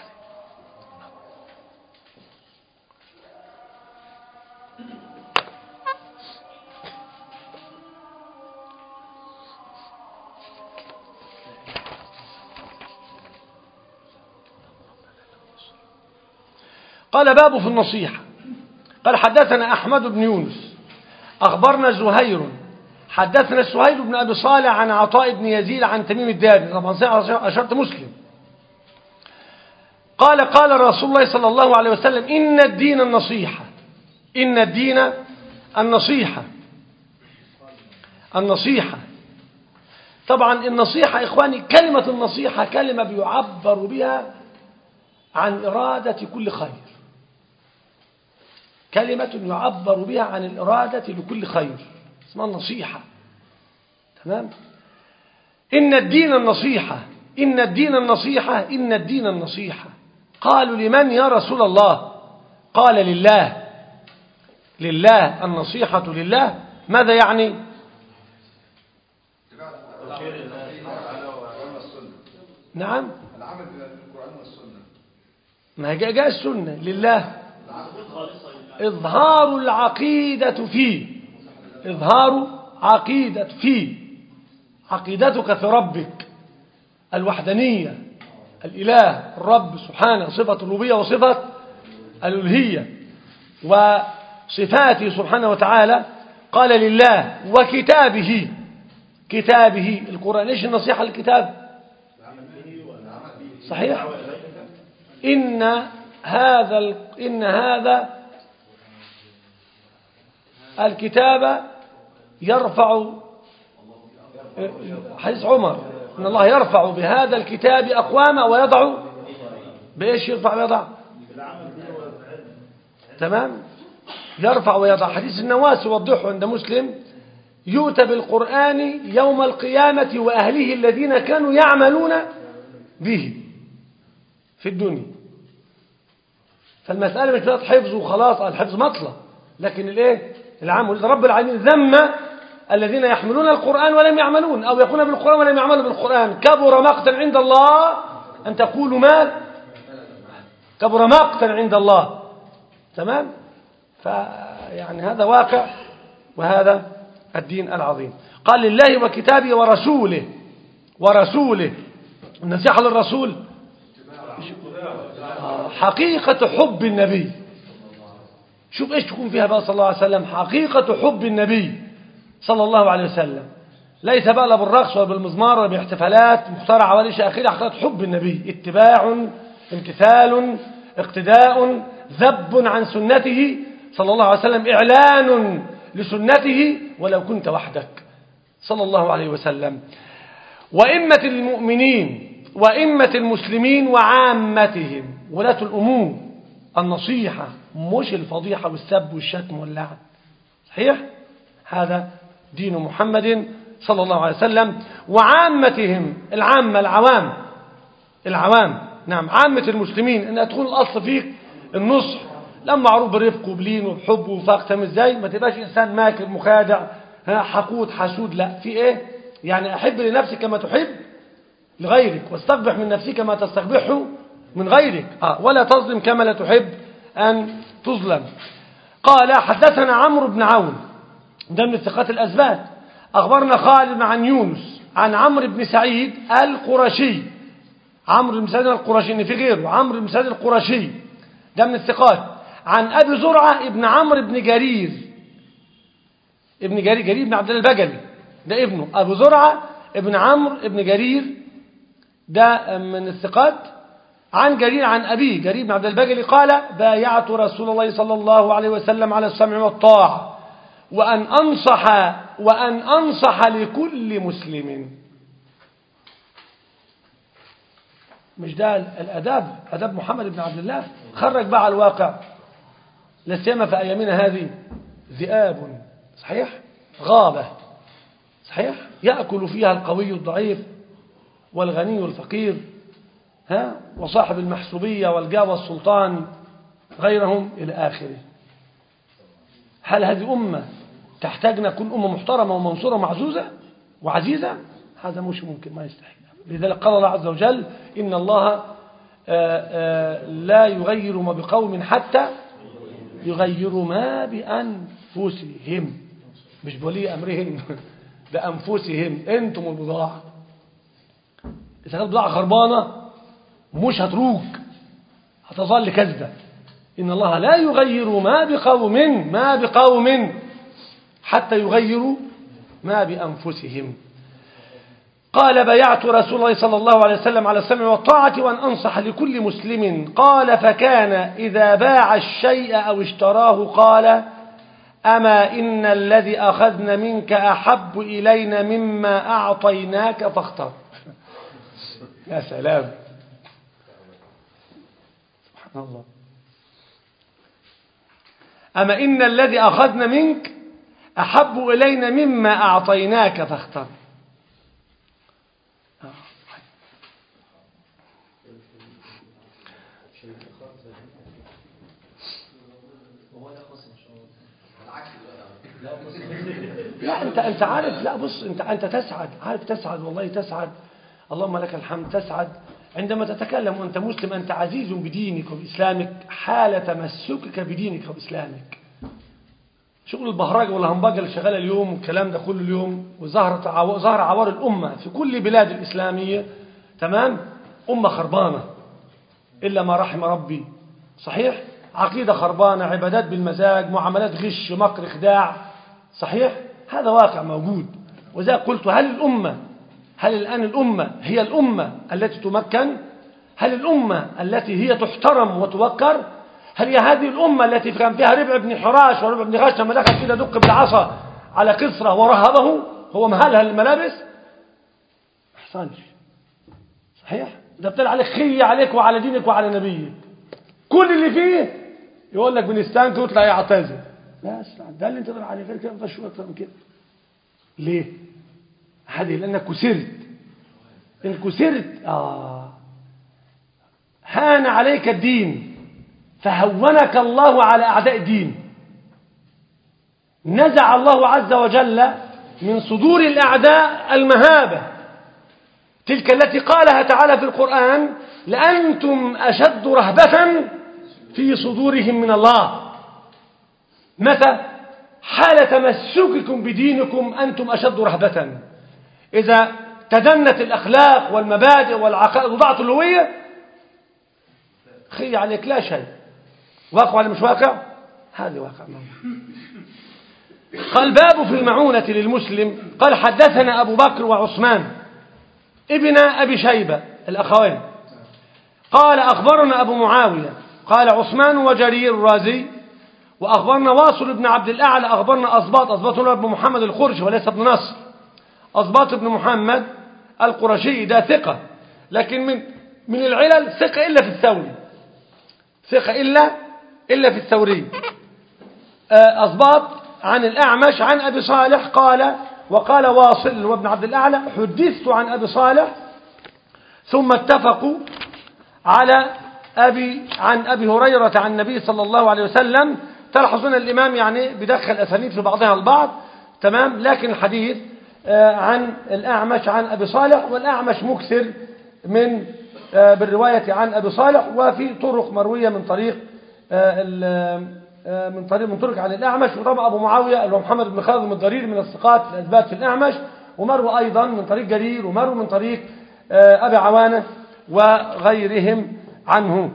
قال باب في النصيحة. قال حدثنا أحمد بن يونس أخبرنا زهير حدثنا سهيل بن أبي صالح عن عطاء بن يزيد عن تميم الداري، طبعا أشرت مسلم. قال قال رسول الله صلى الله عليه وسلم إن الدين النصيحة. إن الدين النصيحة. النصيحة طبعا النصيحة إخواني، كلمة النصيحة كلمة بيعبر بها عن إرادة كل خير، كلمة يعبر بها عن الإرادة لكل خير، اسمها النصيحة، تمام؟ إن الدين النصيحة، إن الدين النصيحة، إن الدين النصيحة. قالوا لمن يا رسول الله؟ قال لله. لله، النصيحة لله. ماذا يعني؟ نعم، العمل بالقرآن والسنة. ما جاء السنة لله، إظهار العقيدة فيه، إظهار عقيدة فيه، عقيدتك في ربك الوحدانية، الإله الرب سبحانه، صفة الربوبية وصفة الألوهية وصفاته سبحانه وتعالى. قال لله وكتابه، كتابه القرآن. إيش النصيحة للكتاب؟ صحيح. إن هذا الكتاب يرفع، حديث عمر، إن الله يرفع بهذا الكتاب أقواما ويضع بإيش؟ يرفع ويضع، تمام؟ يرفع ويضع. حديث النواس يوضحه عند مسلم، يؤتى بالقرآن يوم القيامة وأهله الذين كانوا يعملون به في الدنيا. فالمسألة مش بقى حفظ وخلاص، الحفظ مطلب، لكن الايه؟ العمل. رب العالمين ذم الذين يحملون القرآن ولم يعملون، أو يقولون بالقرآن ولم يعملوا بالقرآن. كبر مقتا عند الله أن تقولوا ما كبر مقتا عند الله، تمام؟ فيعني هذا واقع، وهذا الدين العظيم. قال لله وكتابه ورسوله. ورسوله، النصيحة للرسول حقيقة حب النبي. شوف ايش تكون فيها بقى صلى الله عليه وسلم، حقيقة حب النبي صلى الله عليه وسلم، ليس بقى لا بالرقص ولا بالمزمار ولا باحتفالات مخترعة ولا شيء آخره. حقيقة حب النبي اتباع، امتثال، اقتداء، ذب عن سنته صلى الله عليه وسلم، إعلان لسنته ولو كنت وحدك صلى الله عليه وسلم. وإمة المؤمنين وإمة المسلمين وعامتهم، ولاة الأمور، النصيحة مش الفضيحة والسب والشتم واللعن. صحيح؟ هذا دين محمد صلى الله عليه وسلم. وعامتهم، العامة، العوام، نعم، عامة المسلمين، ان تكون الاصل فيك النصح، لما معروف برفق وبلين وبحب وفاق. تم ازاي؟ ما تبقاش انسان ماكر مخادع حقود حسود، لا، في ايه يعني؟ احب لنفسك كما تحب لغيرك، واستقبح من نفسك ما تستقبحه من غيرك، ولا تظلم كما لا تحب ان تظلم. قال حدثنا عمرو بن عون، ده من الثقات الأثبات. أخبرنا خالد عن يونس عن عمرو بن سعيد القرشي، عمرو بن سعيد القرشي، إن في غيره عمرو بن سعيد القرشي، ده من الثقات. عن أبي زرعة ابن عمرو بن جرير، جرير بن عبد الله البجلي، ده ابنه أبو زرعة ابن عمرو ابن جرير، ده من الثقات. عن جرير عن أبيه جرير بن عبد الله البجلي قال بايعت رسول الله صلى الله عليه وسلم على السمع والطاعة وأن أنصح لكل مسلم. مش ده الأداب، أداب محمد بن عبد الله؟ خرج بقى على الواقع، لا سيما في أيامنا هذه، ذئاب، صحيح، غابة، صحيح، يأكل فيها القوي الضعيف والغني الفقير، وصاحب المحسوبية والجاه والسلطان غيرهم إلى آخره. هل هذه أمة تحتاجنا كل أمة محترمة ومنصورة ومعزوزة وعزيزة؟ هذا مش ممكن، ما يستحيل. لذلك قال الله عز وجل إن الله لا يغير ما بقوم حتى يغيروا ما بأنفسهم، مش بولي أمرهم، بأنفسهم. أنتم البضاعة، إذا كانت بضاعة خربانة مش هتروج، هتظل كذبة. إن الله لا يغير ما بقوم حتى يغيروا ما بأنفسهم. قال بايعت رسول الله صلى الله عليه وسلم على السمع والطاعة وأن أنصح لكل مسلم. قال فكان إذا باع الشيء أو اشتراه قال أما إن الذي أخذنا منك أحب إلينا مما أعطيناك فاختر. يا سلام، سبحان الله. أما إن الذي أخذنا منك أحب إلينا مما أعطيناك فاختر. لا أنت عارف، لا بص، أنت تسعد، عارف تسعد، والله تسعد، اللهم لك الحمد، تسعد عندما تتكلم وأنت مسلم، أنت عزيز بدينك وبإسلامك، حال تمسكك بدينك وبإسلامك. شغل البهرجة والهمبجة اللي شغالة اليوم والكلام ده كل اليوم، وظهر عوار الأمة في كل بلاد الإسلامية، تمام، أمة خربانة إلا ما رحم ربي، صحيح، عقيدة خربانة، عبادات بالمزاج، معاملات غش، مكر، خداع، صحيح، هذا واقع موجود. وذا قلت هل الآن الأمة هي الأمة التي تمكن؟ هل الأمة التي هي تحترم وتوقر؟ هل هي هذه الأمة التي كان فيها ربع بن حراش وربع بن غش لما دخل كده دق بالعصا على كسرى ورهبه هو مهلها الملابس؟ ما حصلش، صحيح، ده بتقول عليك خي عليك وعلى دينك وعلى نبيك، كل اللي فيه يقول لك بنستانك ويطلع يعتذر. بس ده اللي انت تقول عليه، غير كده ما فيش اكتر من كده. ليه؟ هذه لانك كسرت، ان كسرت هان عليك الدين فهونك الله على اعداء الدين. نزع الله عز وجل من صدور الاعداء المهابه تلك التي قالها تعالى في القرآن لأنتم أشد رهبة في صدورهم من الله. متى؟ حال تمسككم بدينكم أنتم أشد رهبة. إذا تدنت الأخلاق والمبادئ والعقائد وضعت الهوية خي عليك لا شيء. واقع ولا مش واقع؟ هذا واقع. قال باب في المعونة للمسلم. قال حدثنا أبو بكر وعثمان ابن أبي شيبة الأخوين قال أخبرنا أبو معاوية قال عثمان وجرير الرازي وأخبرنا واصل بن عبد الأعلى أخبرنا أصباط بن محمد القرشي وليس ابن نصر. أصباط بن محمد القرشي ده ثقة، لكن من العلل ثقة إلا في الثوري، ثقة إلا في الثوري. أصباط عن الأعمش عن أبي صالح قال وقال واصل وابن عبد الأعلى حدثت عن أبي صالح ثم اتفقوا على عن أبي هريرة عن النبي صلى الله عليه وسلم. تلاحظون الإمام يعني بدخل أسانيد في بعضها البعض، تمام، لكن الحديث عن الأعمش عن أبي صالح، والأعمش مكثر بالرواية عن أبي صالح، وفي طرق مروية من طريق من طرق عن الأعمش. وطبعا أبو معاوية اللي هو محمد بن خالد الضريري من الثقات الأثبات في الأعمش، ومروى أيضا من طريق جرير، ومروى من طريق أبي عوانة وغيرهم عنه.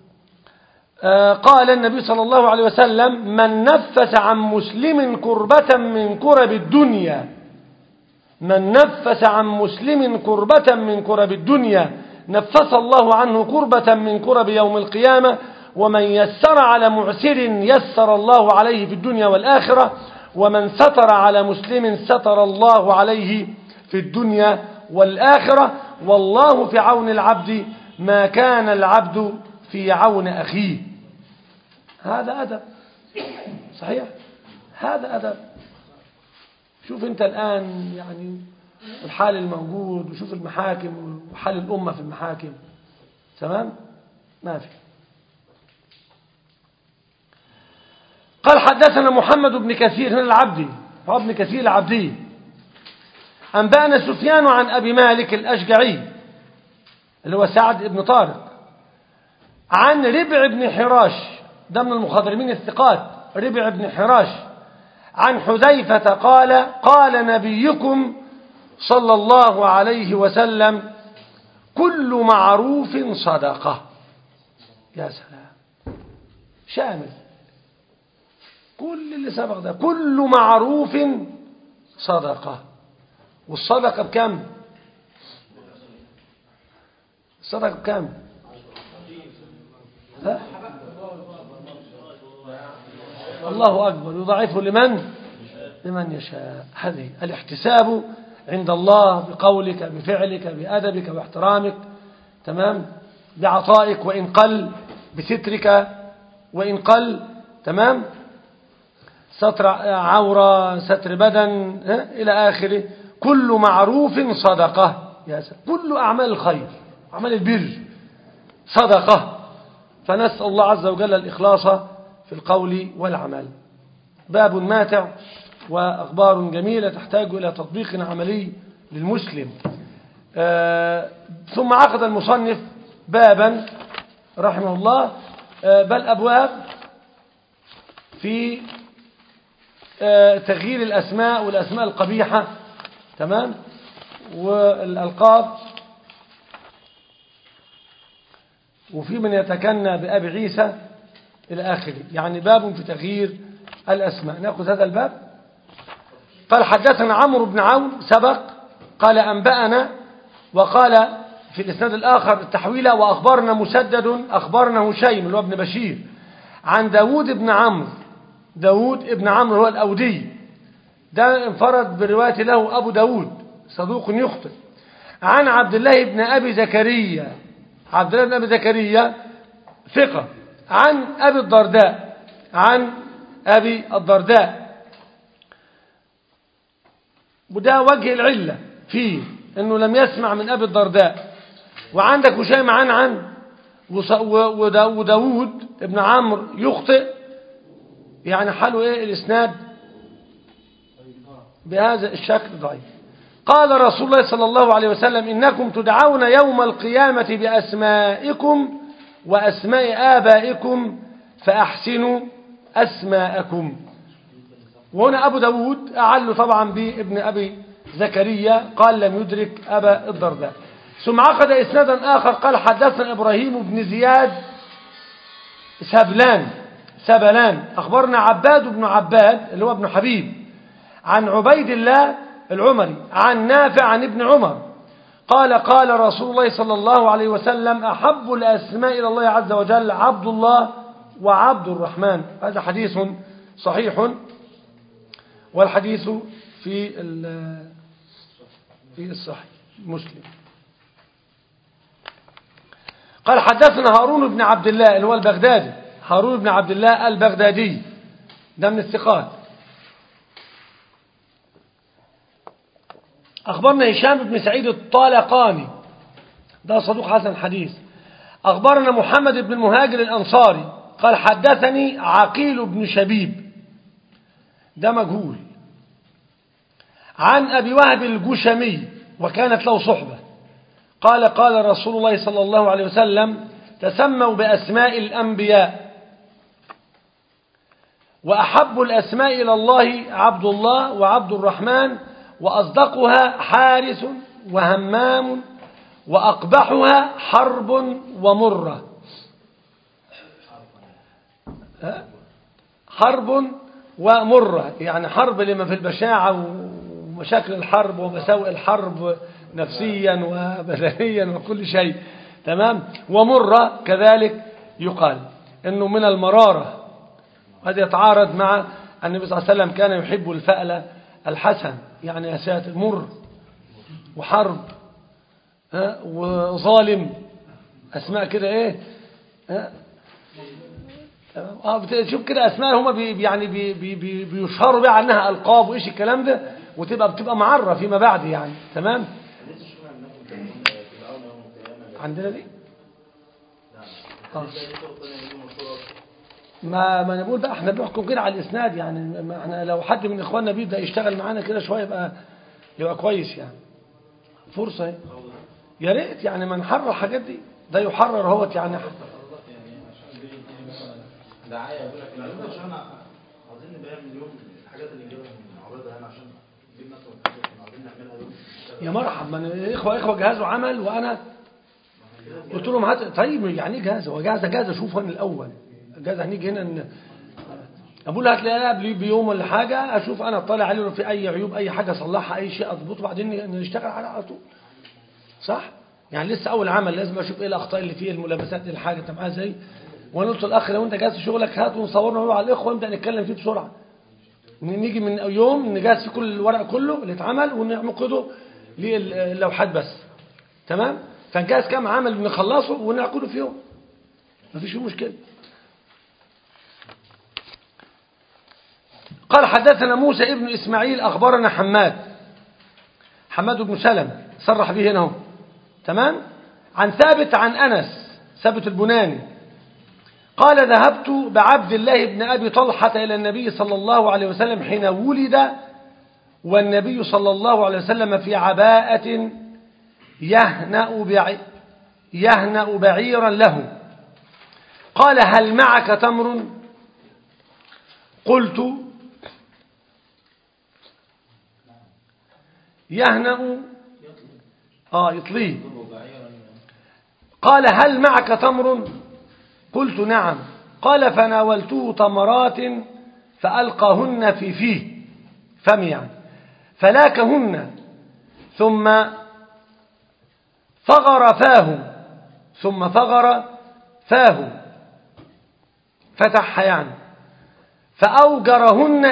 قال النبي صلى الله عليه وسلم من نفس عن مسلم كربة من كرب الدنيا، من نفس عن مسلم كربة من كرب الدنيا نفس الله عنه كربة من كرب يوم القيامة، ومن يسر على معسر يسر الله عليه في الدنيا والآخرة، ومن ستر على مسلم ستر الله عليه في الدنيا والآخرة، والله في عون العبد ما كان العبد في عون أخيه. هذا أدب صحيح، هذا أدب. شوف أنت الآن يعني الحال الموجود، وشوف المحاكم وحال الأمة في المحاكم، تمام، ما في. قال حدثنا محمد بن كثير هنا العبدي، ابن كثير العبدي أنبأنا سفيان عن أبي مالك الأشجعي اللي هو سعد بن طارق عن ربع بن حراش، ده من المخضرمين الثقات، ربع بن حراش عن حذيفة قال قال نبيكم صلى الله عليه وسلم كل معروف صدقة. يا سلام، شامل كل اللي سبق ده، كل معروف صدقة. والصدقة بكم؟ الصدقة بكم؟ ها؟ الله أكبر، يضاعفه لمن يشاء. هذه الاحتساب عند الله بقولك بفعلك بأدبك باحترامك، تمام، بعطائك وإن قل، بسترك وإن قل، تمام، ستر عورة، ستر بدن، إلى آخره. كل معروف صدقة، يا سلام، كل أعمال الخير أعمال البر صدقة. فنسأل الله عز وجل الإخلاص في القول والعمل. باب ماتع وأخبار جميلة تحتاج إلى تطبيق عملي للمسلم. ثم عقد المصنف بابا رحمه الله، بل أبواب في تغيير الأسماء والأسماء القبيحة، تمام، والألقاب، وفي من يتكنى بأبي عيسى إلى آخره. يعني باب في تغيير الأسماء. نأخذ هذا الباب. قال حدثنا عمرو بن عون سبق قال أنبأنا، وقال في الإسناد الآخر التحويلة وأخبرنا مسدد أخبرنا هشيم اللي هو ابن بشير عن داود بن عمرو. داود ابن عمرو هو الأودي، ده انفرد برواية له أبو داود صدوق يخطئ. عن عبد الله بن أبي زكريا، عبد الله بن أبي زكريا ثقة، عن أبي الدرداء، عن أبي الدرداء. وده وجه العلة فيه أنه لم يسمع من أبي الدرداء. وعندك هشيم عن وداود ابن عمرو يخطئ، يعني حاله إيه الإسناد بهذا الشكل ضعيف. قال رسول الله صلى الله عليه وسلم إنكم تدعون يوم القيامة بأسمائكم وأسماء آبائكم فأحسنوا أسماءكم. وهنا أبو داود أعل طبعا بابن أبي زكريا، قال لم يدرك أبا الدرداء. ثم عقد إسنادا آخر قال حدثنا إبراهيم بن زياد سبلان أخبرنا عباد بن عباد اللي هو ابن حبيب عن عبيد الله العمري عن نافع عن ابن عمر قال قال رسول الله صلى الله عليه وسلم أحب الأسماء إلى الله عز وجل عبد الله وعبد الرحمن. هذا حديث صحيح، والحديث في الصحيح مسلم. قال حدثنا هارون بن عبد الله اللي هو البغدادي، هارون بن عبد الله البغدادي ده من الثقات. أخبرنا هشام بن سعيد الطالقاني ده صدوق حسن الحديث. أخبرنا محمد بن المهاجر الأنصاري قال حدثني عقيل بن شبيب ده مجهول عن أبي وهب الجشمي وكانت له صحبة قال قال رسول الله صلى الله عليه وسلم تسموا بأسماء الأنبياء وأحب الأسماء إلى الله عبد الله وعبد الرحمن وأصدقها حارس وهمام وأقبحها حرب ومرة. حرب ومرة يعني حرب لما في البشاعة ومشاكل الحرب ومساوئ الحرب نفسيا وبدنيا وكل شيء تمام. ومرة كذلك يقال انه من المرارة. هذا يتعارض مع النبي صلى الله عليه وسلم كان يحب الفأل الحسن يعني يا ساتر مر وحرب وظالم اسماء كده ايه شوف كده اسماء هما يعني بيشهروا بها عنها القاب وايش الكلام ده بتبقى معرة فيما بعد يعني تمام. عندنا دي ما نقول بقى احنا بنحكم كده على الاسناد يعني ما احنا لو حد من اخواننا بيبدا يشتغل معانا كده شويه يبقى كويس يعني فرصه اهي يا ريت يعني ما نحرر الحاجات دي ده يحرر اهوت يعني دعايه يقول لك عشان عاوزين نبيع مليون الحاجات اللي نجيبها من عرضها هنا عشان نجيب مثلا عاوزين نعملها يوم يا مرحب من اخوه جهزوا عمل وانا قلت لهم هات طيب يعني ايه جاهزه هو جاهزه شوفوا انا الاول جاهزه هنيجي هنا اقول له هات لي قبل بيوم ولا حاجه اشوف انا اطلع عليه لو في اي عيوب اي حاجه اصلحها اي شيء اضبطه بعدين نشتغل على طول صح يعني لسه اول عمل لازم اشوف ايه الاخطاء اللي فيه الملابسات الحاجه انت معاها ازاي وانا قلت الاخ لو انت جاهز شغلك هات ونصورنا على الاخوه ونبدا نتكلم فيه بسرعه نيجي من يوم نجهز فيه كل الورق كله اللي اتعمل ونعقده للوحات بس تمام فنجهز كام عمل نخلصه ونعقده في يوم مفيش فيه مشكله. قال حدثنا موسى ابن إسماعيل أخبرنا حماد بن سلم صرح به هنا تمام عن ثابت عن أنس ثابت البناني قال ذهبت بعبد الله بن أبي طلحة إلى النبي صلى الله عليه وسلم حين ولد والنبي صلى الله عليه وسلم في عباءة يهنأ بعيرا له قال هل معك تمر قلت يهنأ يطليه قال هل معك تمر قلت نعم قال فناولته تمرات فألقاهن في فيه فم يعني فلاكهن ثم فغر فاه فتح يعني فأوجرهن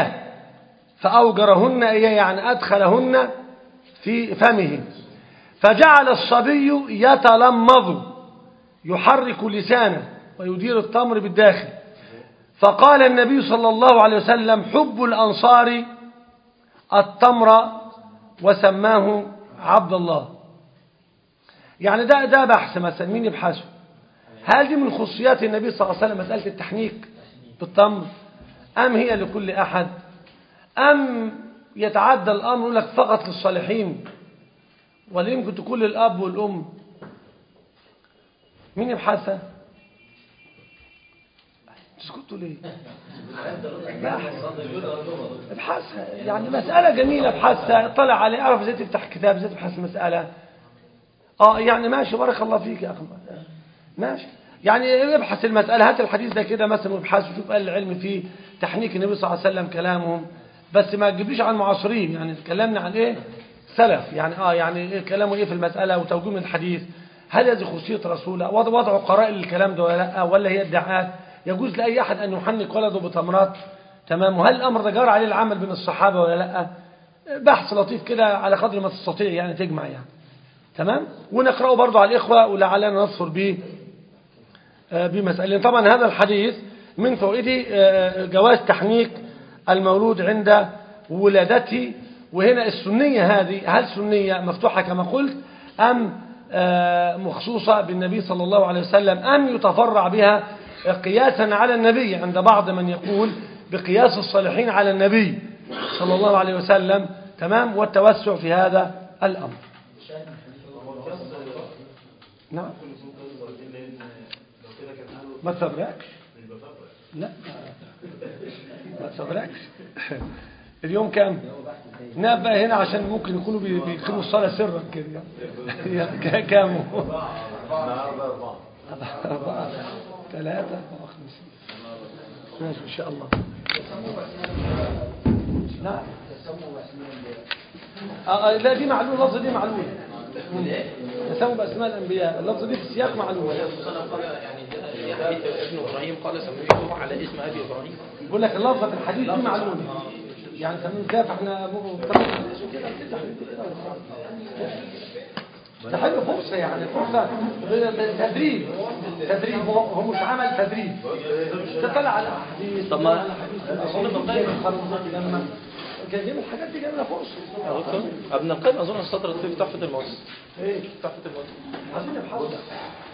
إياه يعني أدخلهن في فمه فجعل الصبي يتلمض يحرك لسانه ويدير التمر بالداخل فقال النبي صلى الله عليه وسلم حب الأنصار التمر وسماه عبد الله. يعني ده بحث مثلا مين يبحثه هل دي من خصوصيات النبي صلى الله عليه وسلم مسألة التحنيك بالتمر أم هي لكل أحد أم يتعدى الأمر يقول لك فقط للصالحين ولا يمكن تكون للأب والأم مين يبحثها تسكتوا ليه ابحثها يعني مسألة جميلة ابحثها اطلع عليها اعرف ازاي تفتح كتاب ازاي تبحث مسألة يعني ماشي بارك الله فيك يا أخي ماشي يعني ابحث المسألة، هات الحديث ده كده مثلا وابحث وشوف أهل العلم فيه تحنيك النبي صلى الله عليه وسلم كلامهم، بس ما تجيبليش عن معاصرين. يعني تكلمنا عن ايه سلف، يعني يعني إيه كلامه ايه في المسألة وتوجيه من الحديث. هل هذه خصوصية رسول وضع قرائن للكلام ده ولا لا، ولا هي ادعاءات يجوز لأي أحد أن يحنك ولده بتمرات؟ تمام. وهل الأمر ده جار عليه العمل بين الصحابة ولا لا؟ بحث لطيف كده على قدر ما تستطيع يعني تجمع يعني. تمام. ونقرأه برضو على الإخوة ولعلنا نظفر به بمسألة. طبعا هذا الحديث من فوائده جواز تحنيك المولود عند ولادته. وهنا السنية هذه هل سنية مفتوحة كما قلت أم مخصوصة بالنبي صلى الله عليه وسلم، أم يتفرع بها قياسا على النبي عند بعض من يقول بقياس الصالحين على النبي صلى الله عليه وسلم. تمام. والتوسع في هذا الأمر. نعم. ما تفبركش. لا ما تفبركش. اليوم كام؟ نبقى هنا عشان ممكن يكونوا بيقيموا الصلاة سرا كده. كام؟ 4 3 4 5 ماشي إن شاء الله. نعم. لا دي معلومة، اللفظ دي معلومة. يسموا بأسماء الأنبياء، اللفظ دي في السياق معلومة. يعني ابن إبراهيم قال سميته على اسم أبي إبراهيم. بقول لك اللفظة في الحديث دي معلومة، يعني سميه كيف احنا ده حلو فرصة، يعني فرصة تدريب هو مش عمل تدريب تطلع على حديث. طب ما أظن ابن القيم لما كان جايب الحاجات دي جايبها فرصة. ابن القيم أظن السطر في تحفة الموت. ايه تحفة الموت. عايزين نبحث